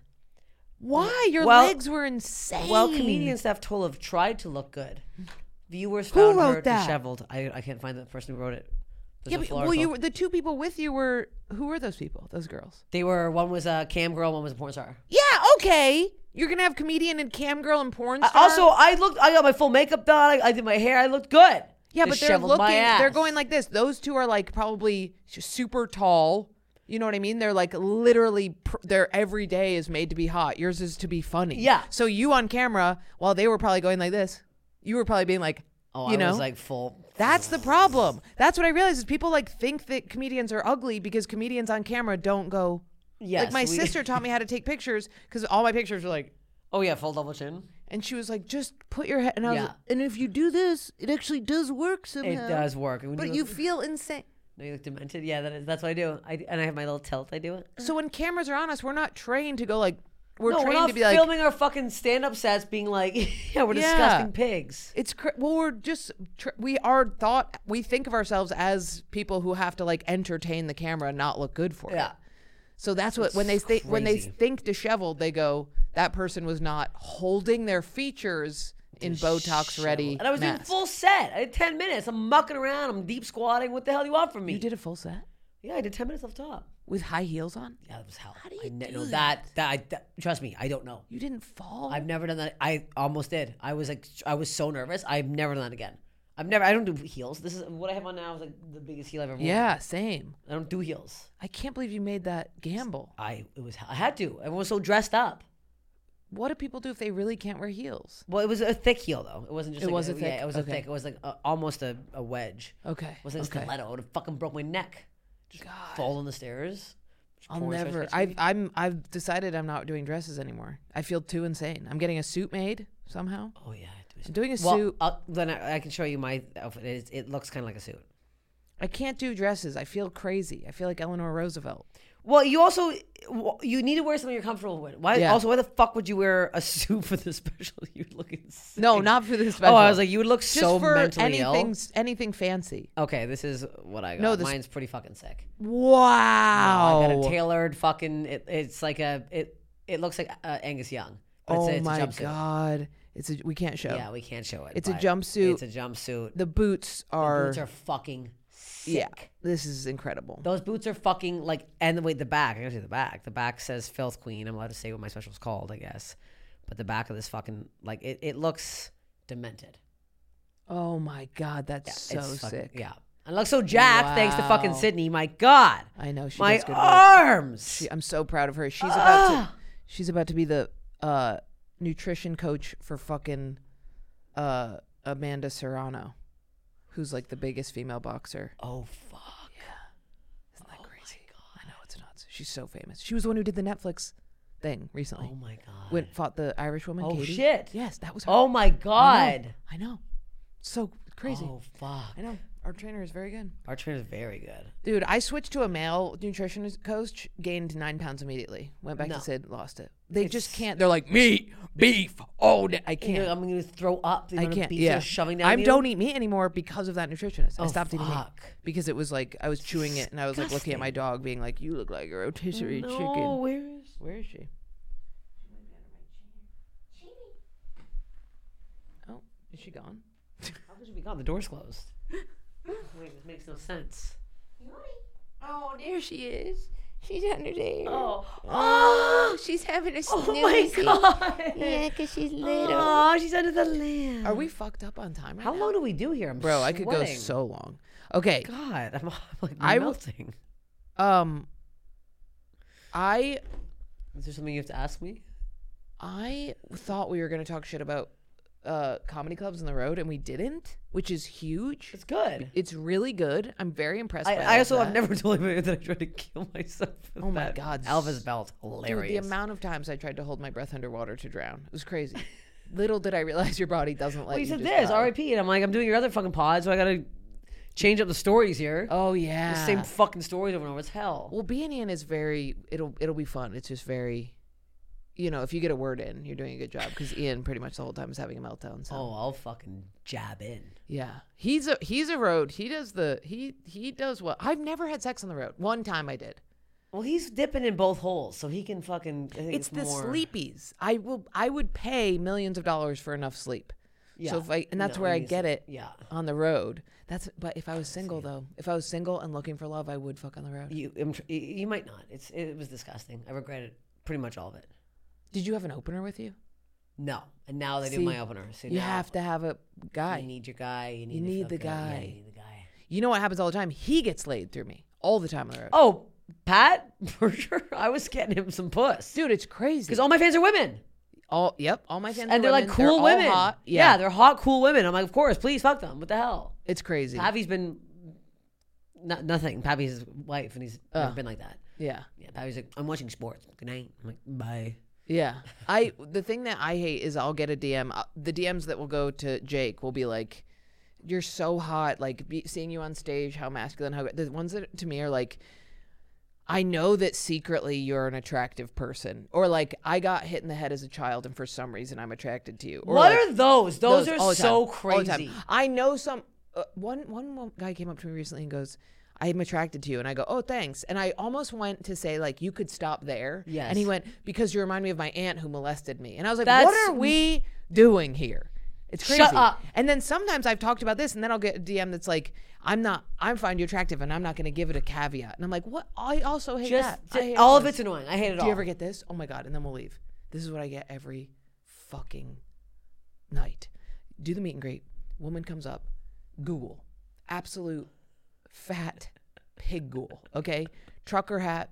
Why? Your Well- legs were insane. Well, comedian Steph Tolev tried to look good. Viewers Who found wrote her that? disheveled. I I can't find the person who wrote it. There's Yeah, a but, full well, article. you were, the two people with you were who were those people? Those girls. They were one was a cam girl, one was a porn star. Yeah, okay. You're gonna have comedian and cam girl and porn I- star. also, I looked. I got my full makeup done. I, I did my hair. I looked good. yeah, but they're Disheveled looking. my ass. They're going like this. Those two are like probably super tall. You know what I mean? They're like literally. Pr- their every day is made to be hot. Yours is to be funny. Yeah. So you on camera, while they were probably going like this, you were probably being like, Oh, you I know, was like full. that's the problem. That's what I realized is people like think that comedians are ugly because comedians on camera don't go. Yes, like my we- sister taught me how to take pictures because all my pictures were like, Oh yeah, full double chin. and she was like, just put your head. And I was Yeah. like, and if you do this, it actually does work somehow. It does work. And when But you feel insane. No, you look demented. Yeah, that is. That's what I do. I and I have my little tilt. I do it. So when cameras are on us, we're not trained to go like, we're no, trained we're not to be like, filming our fucking stand-up sets, being like, yeah, we're Yeah. disgusting pigs. it's cr- well, we're just tr- we are thought we think of ourselves as people who have to like entertain the camera and not look good for it. Yeah. So that's what when they th- when they crazy. think disheveled, they go, that person was not holding their features in Botox ready. And I was doing mask. full set. I did ten minutes. I'm mucking around. I'm deep squatting. What the hell do you want from me? You did a full set Yeah, I did ten minutes off top. with high heels on. Yeah, that was hell. How do you I ne- do no, that? that? That, I, that trust me, I don't know. You didn't fall. I've never done that. I almost did. I was like, I was so nervous. I've never done that again. I've never. I don't do heels. This is what I have on now. Is like the biggest heel I've ever worn. Yeah, same. I don't do heels. I can't believe you made that gamble. I it was. I had to. Everyone was so dressed up. What do people do if they really can't wear heels? Well, it was a thick heel though. It wasn't just. It like was a, a thick? Yeah, it was Okay. a thick. It was like a, almost a, a wedge. Okay. It wasn't okay. a stiletto. It would have fucking broke my neck. Just falling the stairs. Just I'll porn stars never. catching I've me. I'm I've decided I'm not doing dresses anymore. I feel too insane. I'm getting a suit made somehow. Oh yeah. I'm doing a Well, suit. I'll, then I, I can show you my outfit. It, is, it looks kind of like a suit. I can't do dresses. I feel crazy. I feel like Eleanor Roosevelt. Well, you also you need to wear something you're comfortable with. Why? Yeah. Also, why the fuck would you wear a suit for the special? You looking sick. No, not for this special. Oh, I was like, you would look just so for mentally ill. anything anything fancy. Okay, this is what I got. No, this- Mine's pretty fucking sick. Wow. I got a tailored fucking. It, it's like a. It it looks like uh, Angus Young. But Oh it's a, it's my a jumpsuit. god. It's a we can't show. Yeah, we can't show it. It's a but jumpsuit. It's a jumpsuit. The boots The are, boots are fucking sick. yeah. This is incredible. Those boots are fucking like, and the wait, the back. I gotta say the back. The back says Filth Queen. I'm allowed to say what my special's called, I guess. But the back of this fucking like it, it looks demented. Oh my god, that's Yeah, so it's fucking- sick. Yeah, I look so jacked thanks to fucking Wow. Sydney. My God, I know she my does good work. arms. She, I'm so proud of her. She's about to Ah. she's about to be the uh, nutrition coach for fucking uh, Amanda Serrano, who's like the biggest female boxer. oh fuck. Isn't that crazy? I know, it's nuts. She's so famous. She was the one who did the Netflix thing recently. Oh my God. Went fought the Irish woman. Oh, Katie. shit. Yes, that was her. Oh my I know. God. I know. So crazy. Oh fuck. I know. Our trainer is very good. Our trainer's very good. Dude, I switched to a male nutritionist coach, gained nine pounds immediately. Went back No. to Sid, lost it. They just can't. They're like, meat, beef, all day. I You know, can't. I'm gonna throw up. The I amount of can't. beef Yeah. they're shoving down I you. don't eat meat anymore because of that nutritionist. I Oh, stopped eating meat. fuck. Because it was like, I was chewing it and I was like looking at my dog being like, you look like a rotisserie No, chicken. where is? Where is she? Oh, is she gone? How could you be gone? The door's closed. Wait, this makes no sense. Oh, there she is. She's under there. Oh, Oh, she's having a snoozy. oh my God. Yeah, because she's little. Oh, she's under the lamp. Are we fucked up on time right How now? long do we do here? I'm Bro, I could go sweating. so long. Okay. God, I'm, I'm like I w- melting. Um, I Is there something you have to ask me? I thought we were going to talk shit about uh, comedy clubs on the road, and we didn't, which is huge. It's good. It's really good. I'm very impressed. I, by I all also that. have never told anybody that I tried to kill myself. With Oh my that God. Elvis belt, Dude, hilarious. the amount of times I tried to hold my breath underwater to drown, it was crazy. Little did I realize your body doesn't let well, you you said just this, die. R I P, and I'm like, I'm doing your other fucking pod, so I gotta change up the stories here. Oh yeah. The same fucking stories over and over. It's hell. Well, being Ian is very. It'll it'll be fun. It's just very. You know, if you get a word in, you're doing a good job because Ian pretty much the whole time is having a meltdown. So. Oh, I'll fucking jab in. Yeah, he's a he's a road. He does the he he does well. I've never had sex on the road. One time I did. Well, he's dipping in both holes, so he can fucking. I think It's the more... sleepies. I will. I would pay millions of dollars for enough sleep. Yeah. So if I and that's No, where I he's- get it. yeah. On the road. That's. But if I was single though, if I was single and looking for love, I would fuck on the road. You, I'm tr- you, you might not. It's it was disgusting. I regretted pretty much all of it. Did you have an opener with you? No, and now they do See, my opener. So You now have to have a guy. You need your guy. You need, You to need feel the good. Yeah, guy. you need the guy. You know what happens all the time? He gets laid through me all the time on the road. Oh, Pat, for sure. I was getting him some puss Dude, it's crazy. because all my fans are women, all yep, all my fans and are they're like women. cool all women. hot. Yeah. Yeah, they're hot, cool women. I'm like, of course, please fuck them. What the hell? it's crazy. Pappy's been not nothing. Pappy's his wife, and he's never Uh. been like that. Yeah. Yeah, Pappy's like, I'm watching sports. Good night. I'm like, bye. Yeah. I the thing that I hate is I'll get a D M. uh, The D Ms that will go to Jake will be like, "You're so hot." Like be, seeing you on stage, how masculine. How the ones that to me are like, I know that secretly you're an attractive person, or like I got hit in the head as a child and for some reason I'm attracted to you. Or What like, are those? Those, all are the time, so all the time. crazy. I know some. Uh, one one guy came up to me recently and goes, "I'm attracted to you," and I go, "Oh, thanks." And I almost went to say like, "You could stop there." Yes. And he went, "Because you remind me of my aunt who molested me." And I was like, That's- "What are we doing here?" It's crazy. Shut up. And then sometimes I've talked about this, and then I'll get a D M that's like, "I'm not. I find you attractive, and I'm not going to give it a caveat." And I'm like, "What?" I also hate Just that. I hate all of those. it's annoying. I hate it Do all. you ever get this? Oh my God. And then we'll leave. This is what I get every fucking night. Do the meet and greet. Woman comes up. Google. Absolute fat pig ghoul. Okay. Trucker hat.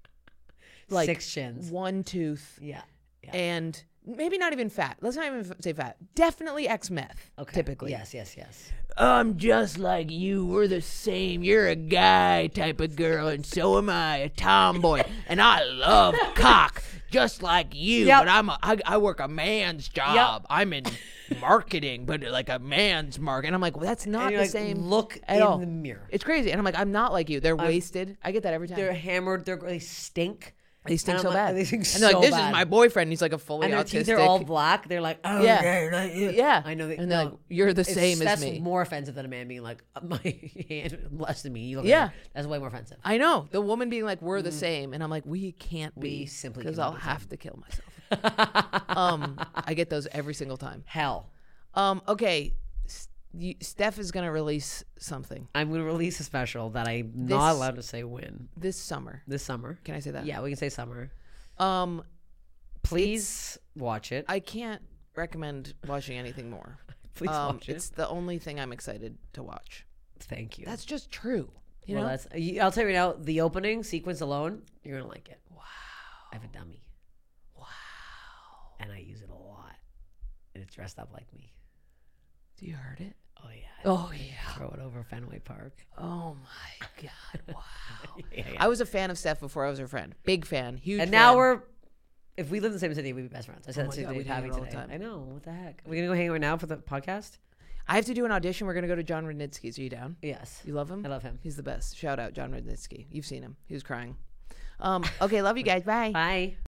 Like Six chins. one tooth. Yeah. yeah. And maybe not even fat. Let's not even f- say fat. Definitely ex meth. Okay. Typically. Yes, yes, yes. I'm just like you. We're the same. You're a guy type of girl, and so am I, a tomboy. And I love cock, just like you. Yep. But I'm a, I, I work a man's job. I'm in marketing, but like a man's market. And I'm like, well, that's not And the you're like, same. look at in all. the mirror. It's crazy. And I'm like, I'm not like you. They're wasted. I get that every time. They're hammered. They're they stink. They stink And so I'm like- bad. they stink and they're so like, this bad. is my boyfriend. He's like a fully And their autistic. teeth are all black. They're like, oh Yeah. yeah, not you. Yeah. I know. That, And they're no, like, you're the it's- same as that's me. more offensive than a man being like, my hand less than me. You look at Yeah. me. That's way more offensive. I know. The woman being like, we're the same. And I'm like, we can't be. We simply Because cannot I'll be the have to kill myself. um, I get those every single time. Hell. Um, okay. S- you, Steph is going to release something I'm going to release a special that I'm not This- allowed to say when. this summer. This summer. Can I say that? Yeah, we can say summer. Um, Please watch it. I can't recommend watching anything more. Please um, watch it. It's the only thing I'm excited to watch. Thank you. That's just true. You well, know? that's. you- I'll tell you right now. The opening sequence alone, you're gonna like it. Wow. I have a dummy. Wow. And I use it a lot, and it's dressed up like me. Do you heard it? Oh yeah. Oh, yeah. Throw it over Fenway Park. Oh, my God. Wow. Yeah, yeah. I was a fan of Steph before I was her friend. Big fan. Huge and now fan. we're. If we lived in the same city, we'd be best friends. I said Oh that my to God, Dave we'd hang Pappy out all the today. time. I know. What the heck? Are we gonna go hang out now for the podcast? I have to do an audition. We're going to go to John Rudnitsky's. Are you down? Yes. You love him? I love him. He's the best. Shout out John Rudnitsky. You've seen him. He was crying. Um, okay, love you guys. Bye. Bye.